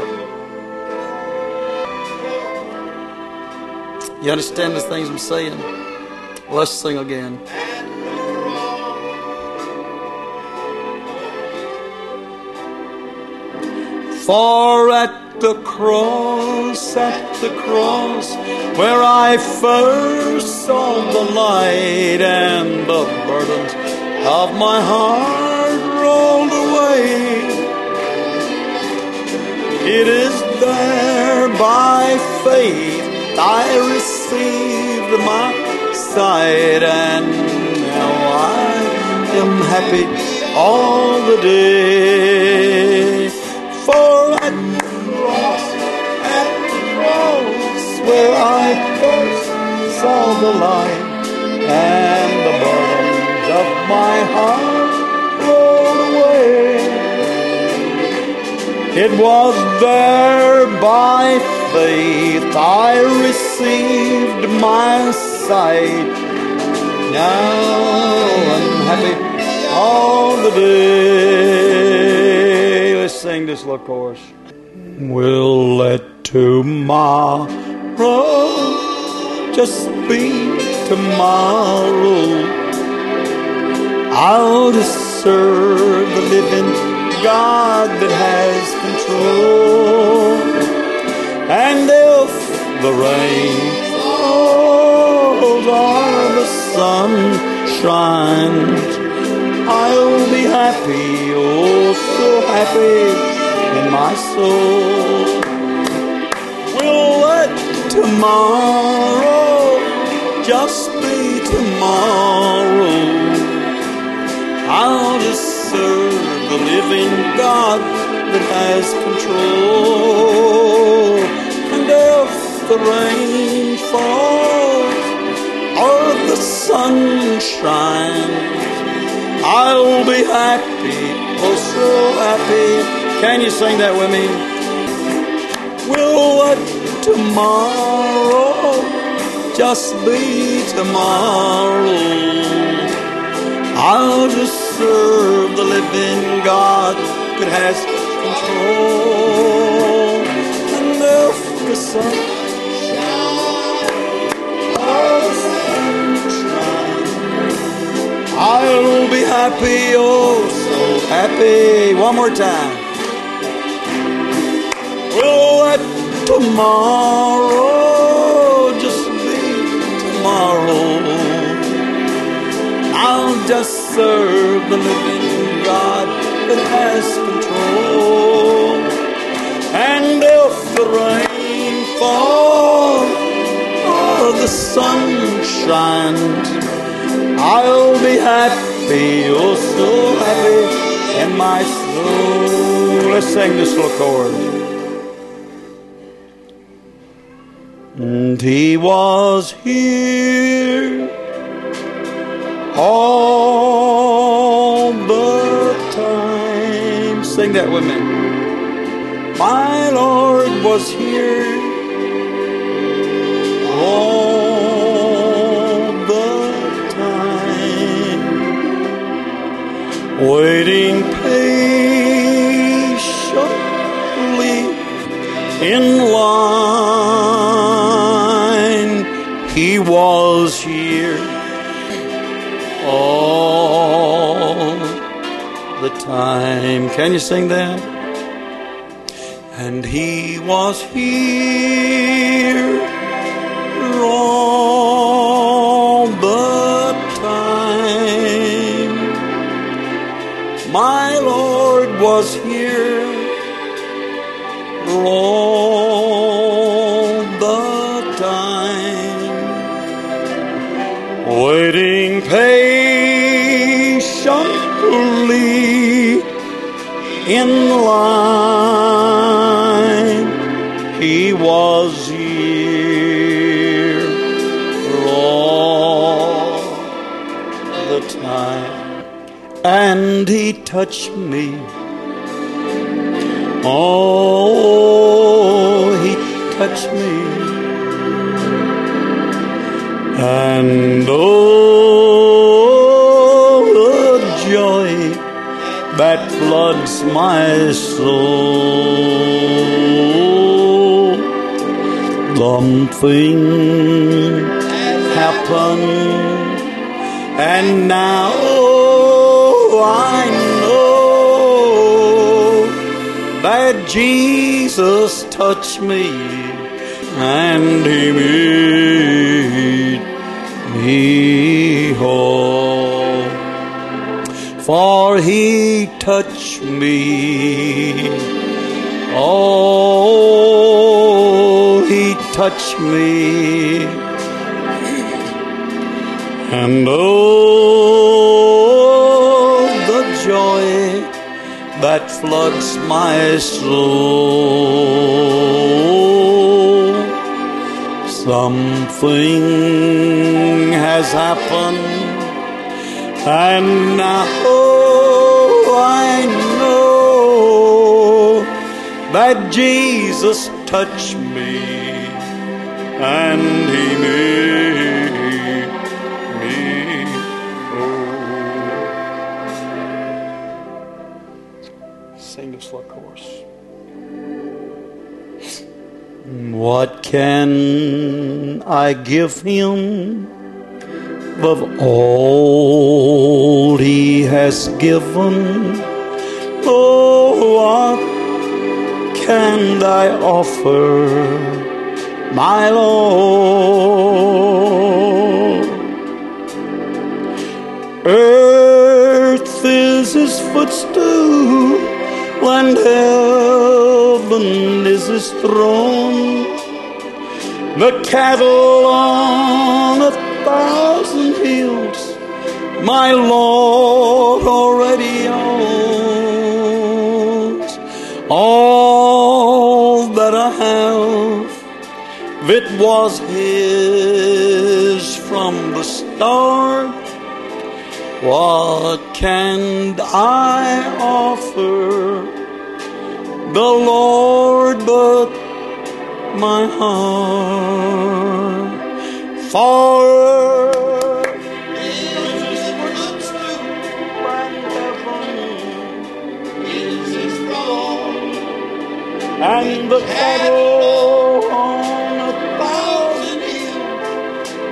You understand the things I'm saying? Let's sing again. For at the cross, where I first saw the light, and the burdens of my heart rolled away, it is there by faith I received my sight, and now I am happy all the day. For at the cross, where I first saw the light, and the burdens of my heart rolled away, it was there by faith I received my sight. Now I'm happy all the day. Let's sing this little chorus. We'll let tomorrow just be tomorrow. I'll just serve the living God that has control. And if the rain falls or the sun shines, I'll be happy, oh so happy in my soul. We'll let tomorrow just be tomorrow. I'll just serve the living God that has control. And if the rain falls or the sun shines, I'll be happy, oh so happy. Can you sing that with me? We'll let tomorrow just be tomorrow. I'll just serve the living God that has control. And if the sun I'll be happy, oh so happy. One more time. Will that tomorrow just be tomorrow? I'll just serve the living God that has control. And if the rain falls or the sun shines, I'll be happy, oh so happy in my soul. Let's sing this little chorus. And he was here all the time. Sing that with me. My Lord was here all the time, waiting patiently in line. He was here all the time. Can you sing that? And he was here all the time. My Lord was here all the time, waiting patiently in line. He was here all the time, and he touched me. Oh, he touched me, and oh, the joy that floods my soul. Something happened, and now I know that Jesus touched me and he made me whole. For he touched me, oh, he touched me, and oh, the joy that floods my soul. Something has happened, and now I know that Jesus touched me and he made me whole. Sing this little chorus. What can I give him of all he has given? Oh, what can I offer my Lord? Earth is his footstool, and heaven is his throne. The cattle on 1,000 hills my Lord already owns. All that I have, it was his from the start. What can I offer the Lord but my heart? For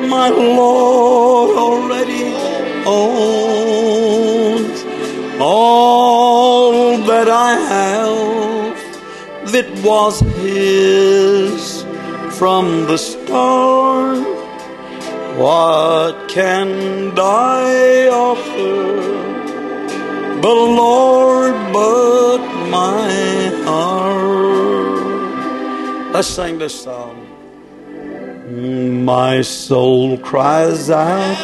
my Lord already owns. All that I have, that was His from the start. What can I offer the Lord but my heart? Let's sing this song. My soul cries out,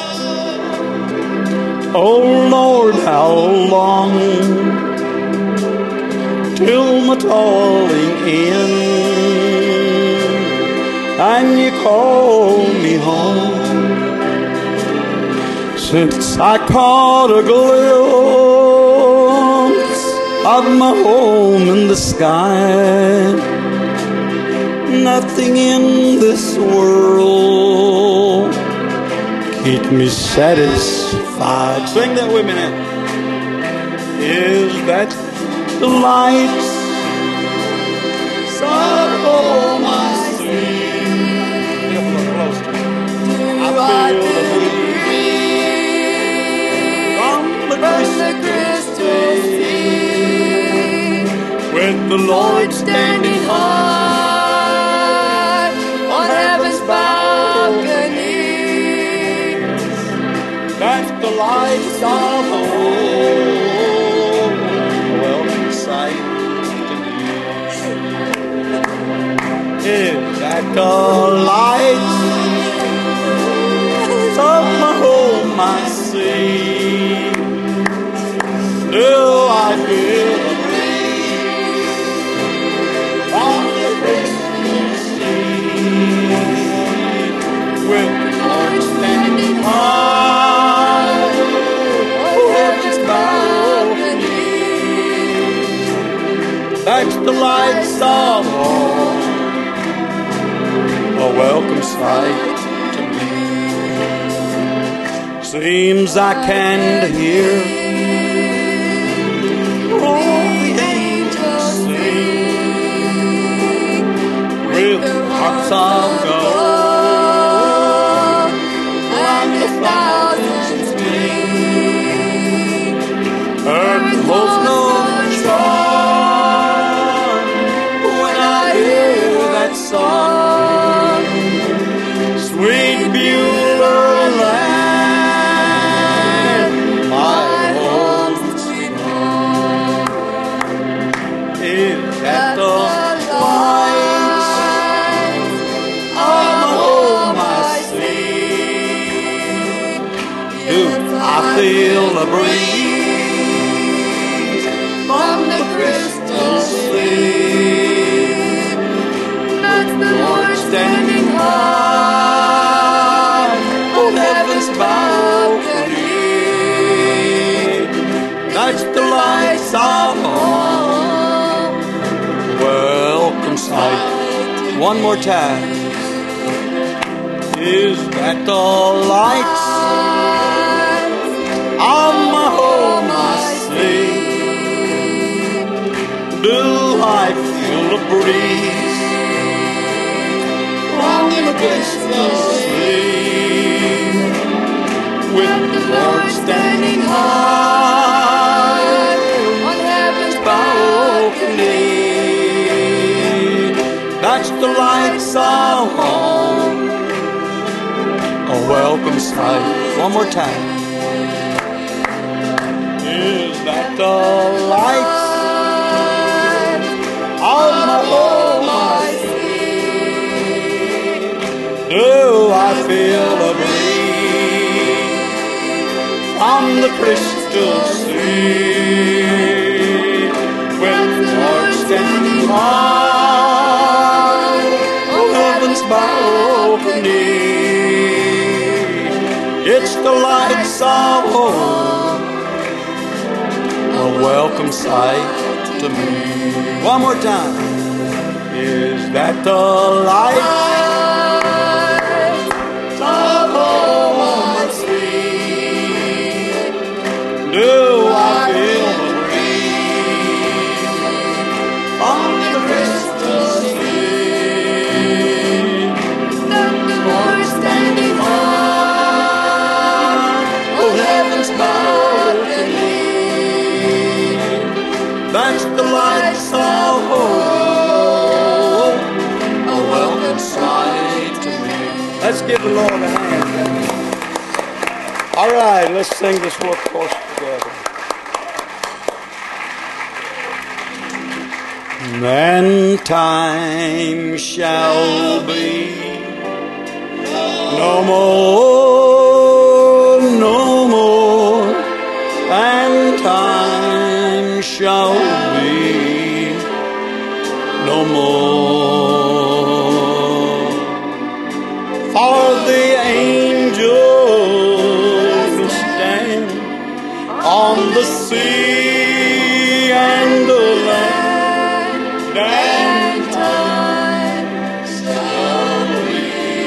oh Lord, how long till my toiling end and you call me home? Since I caught a glimpse of my home in the sky, nothing in this world keep me satisfied. Sing that with me now. Is that the lights of home I see? I feel the breeze from the crystal sea, with the Lord standing high on heaven's balcony. That's the lights of home, a welcome sight to me. Is that the lights of my home I see? Do I feel the breeze on the crystal sea, with the Lord standing high on heaven's balcony? That's the lights of home, a welcome sight to me. Seems I can't hear all the angels sing with hearts of gold and the thousands ring. Earth holds no charm when I hear that song. Sweet Beulah land, my home sweet home. Is that the lights of the home I see? Do I feel the breeze from the crystal sea? That's the Lord standing high on heaven's balcony. That's the lights of home, welcome sight. One more time. Is that the lights of my home I see? Do I feel the breeze from the crystal sea, with the Lord standing high on heaven's balcony? That's the lights of home, a welcome sight. One more time. Is that the lights of my home I see? Do I feel the breeze from the crystal sea, with the Lord standing high on heaven's balcony? It's the lights of home, a welcome sight to me. One more time. Is that the light of home I see? Do I feel the breeze on the crystal sea? The Lord standing high Let's give the Lord a hand. All right, let's sing this work chorus together. And time shall be no more, no more, and time shall be no more. For the angels will stand on the sea and the land. And time shall be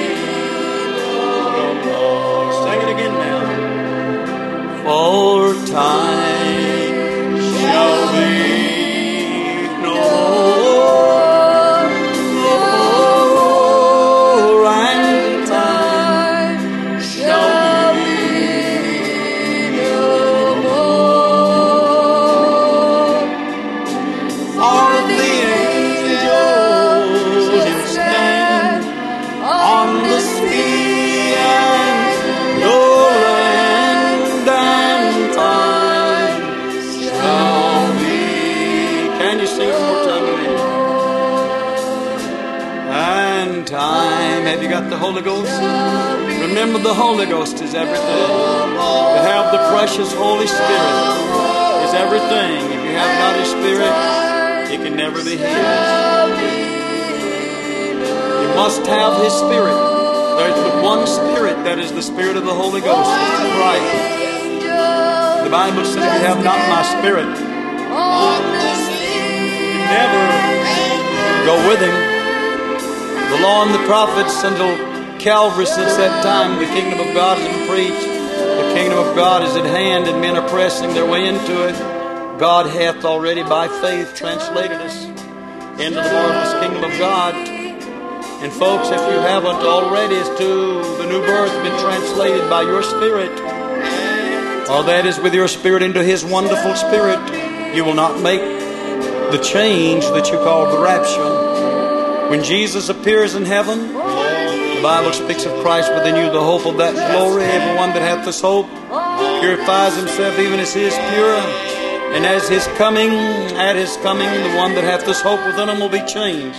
no more. Sing it again now. For time shall be no more, no more, and time shall be no more. For the time. Have you got the Holy Ghost? Remember, the Holy Ghost is everything. To have the precious Holy Spirit is everything. If you have not His Spirit, it can never be His. You must have His Spirit. There is but one Spirit, that is the Spirit of the Holy Ghost. It's Christ. The Bible says, if you have not my Spirit, you never go with Him. The law and the prophets until Calvary, since that time, the kingdom of God has been preached. The kingdom of God is at hand, and men are pressing their way into it. God hath already by faith translated us into the marvelous kingdom of God. And folks, if you haven't already, as to the new birth, been translated by your Spirit, or that is with your Spirit into His wonderful Spirit, you will not make the change that you call the rapture. When Jesus appears in heaven, the Bible speaks of Christ within you, the hope of that glory. Everyone that hath this hope purifies himself even as He is pure. And at His coming, the one that hath this hope within him will be changed.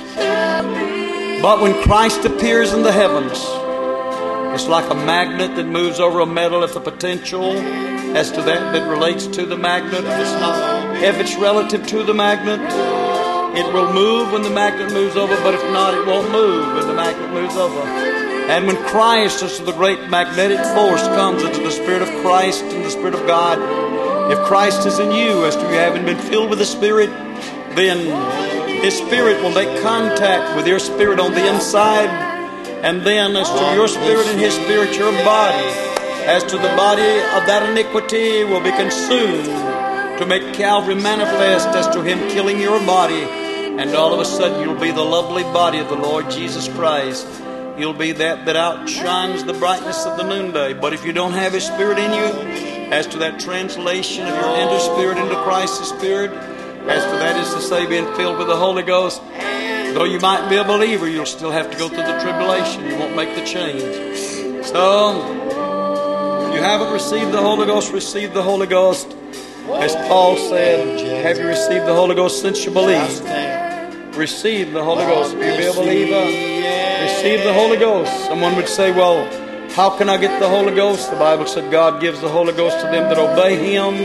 But when Christ appears in the heavens, it's like a magnet that moves over a metal. If the potential as to that relates to the magnet, if it's relative to the magnet, it will move when the magnet moves over, but if not, it won't move when the magnet moves over. And when Christ, as to the great magnetic force, comes into the Spirit of Christ and the Spirit of God, if Christ is in you, as to you having been filled with the Spirit, then His Spirit will make contact with your spirit on the inside. And then, as to your spirit and His Spirit, your body, as to the body of that iniquity, will be consumed to make Calvary manifest as to Him killing your body. And all of a sudden you'll be the lovely body of the Lord Jesus Christ. You'll be that outshines the brightness of the noonday. But if you don't have His Spirit in you, as to that translation of your inner spirit into Christ's Spirit, as to that is to say, being filled with the Holy Ghost, though you might be a believer, you'll still have to go through the tribulation. You won't make the change. So, if you haven't received the Holy Ghost, receive the Holy Ghost. As Paul said, have you received the Holy Ghost since you believed? Receive the Holy Ghost. If you be a believer, receive the Holy Ghost. Someone would say, well, how can I get the Holy Ghost? The Bible said God gives the Holy Ghost to them that obey Him.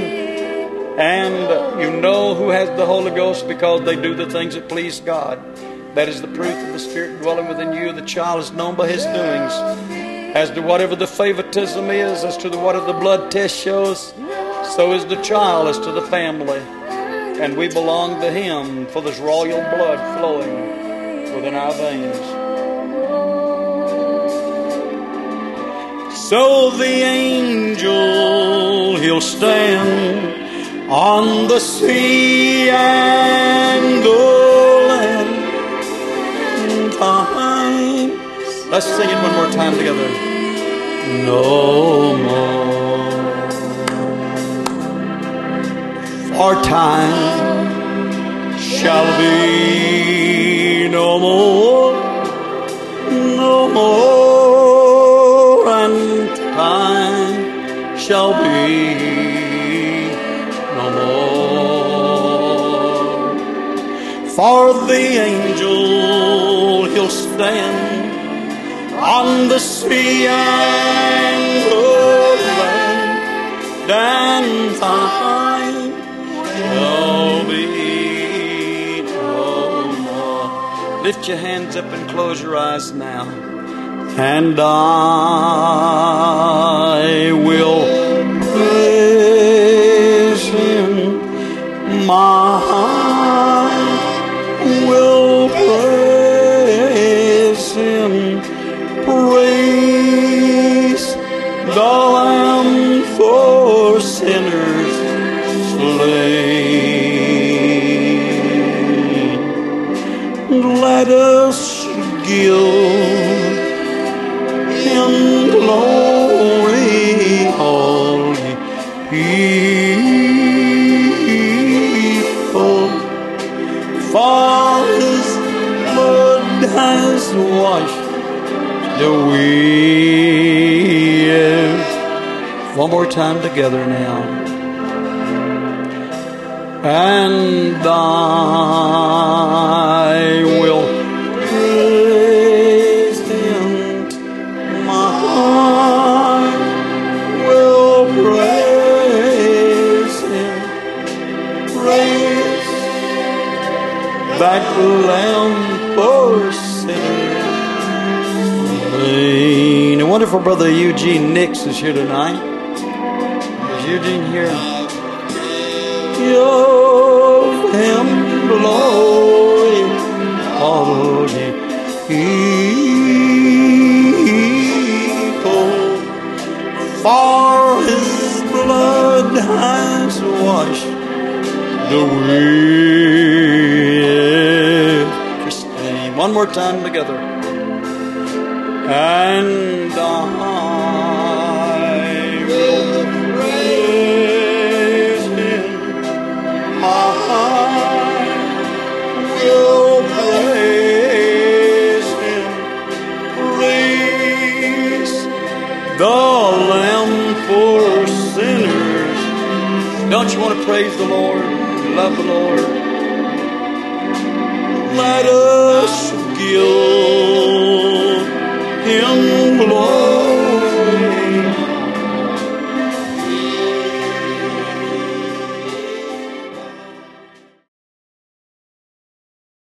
And you know who has the Holy Ghost because they do the things that please God. That is the proof of the Spirit dwelling within you. The child is known by his doings. As to whatever the favoritism is, as to whatever the blood test shows, so is the child as to the family. And we belong to Him, for there's royal blood flowing within our veins. So the angel, he'll stand on the sea and the land. Time. Let's sing it one more time together. No more. For time shall be no more, no more. the angel, he'll stand on the sea and the land, and time shall be no more. Lift your hands up and close your eyes now. And I will praise Him. My heart will praise Him. Praise the Lamb for sinners slain. Let us give Him glory, all ye people, for His blood has washed away. One more time together now. And I will praise Him. My heart will praise Him. Praise that Lamb for sinners. A wonderful brother Eugene Nix is here tonight. Is Eugene here? Give Him glory, all ye people, for His blood has washed away. Christine. One more time together. And I will praise Him. My heart will praise Him. Praise the Lamb for sinners. Don't you want to praise the Lord? Love the Lord. Let us give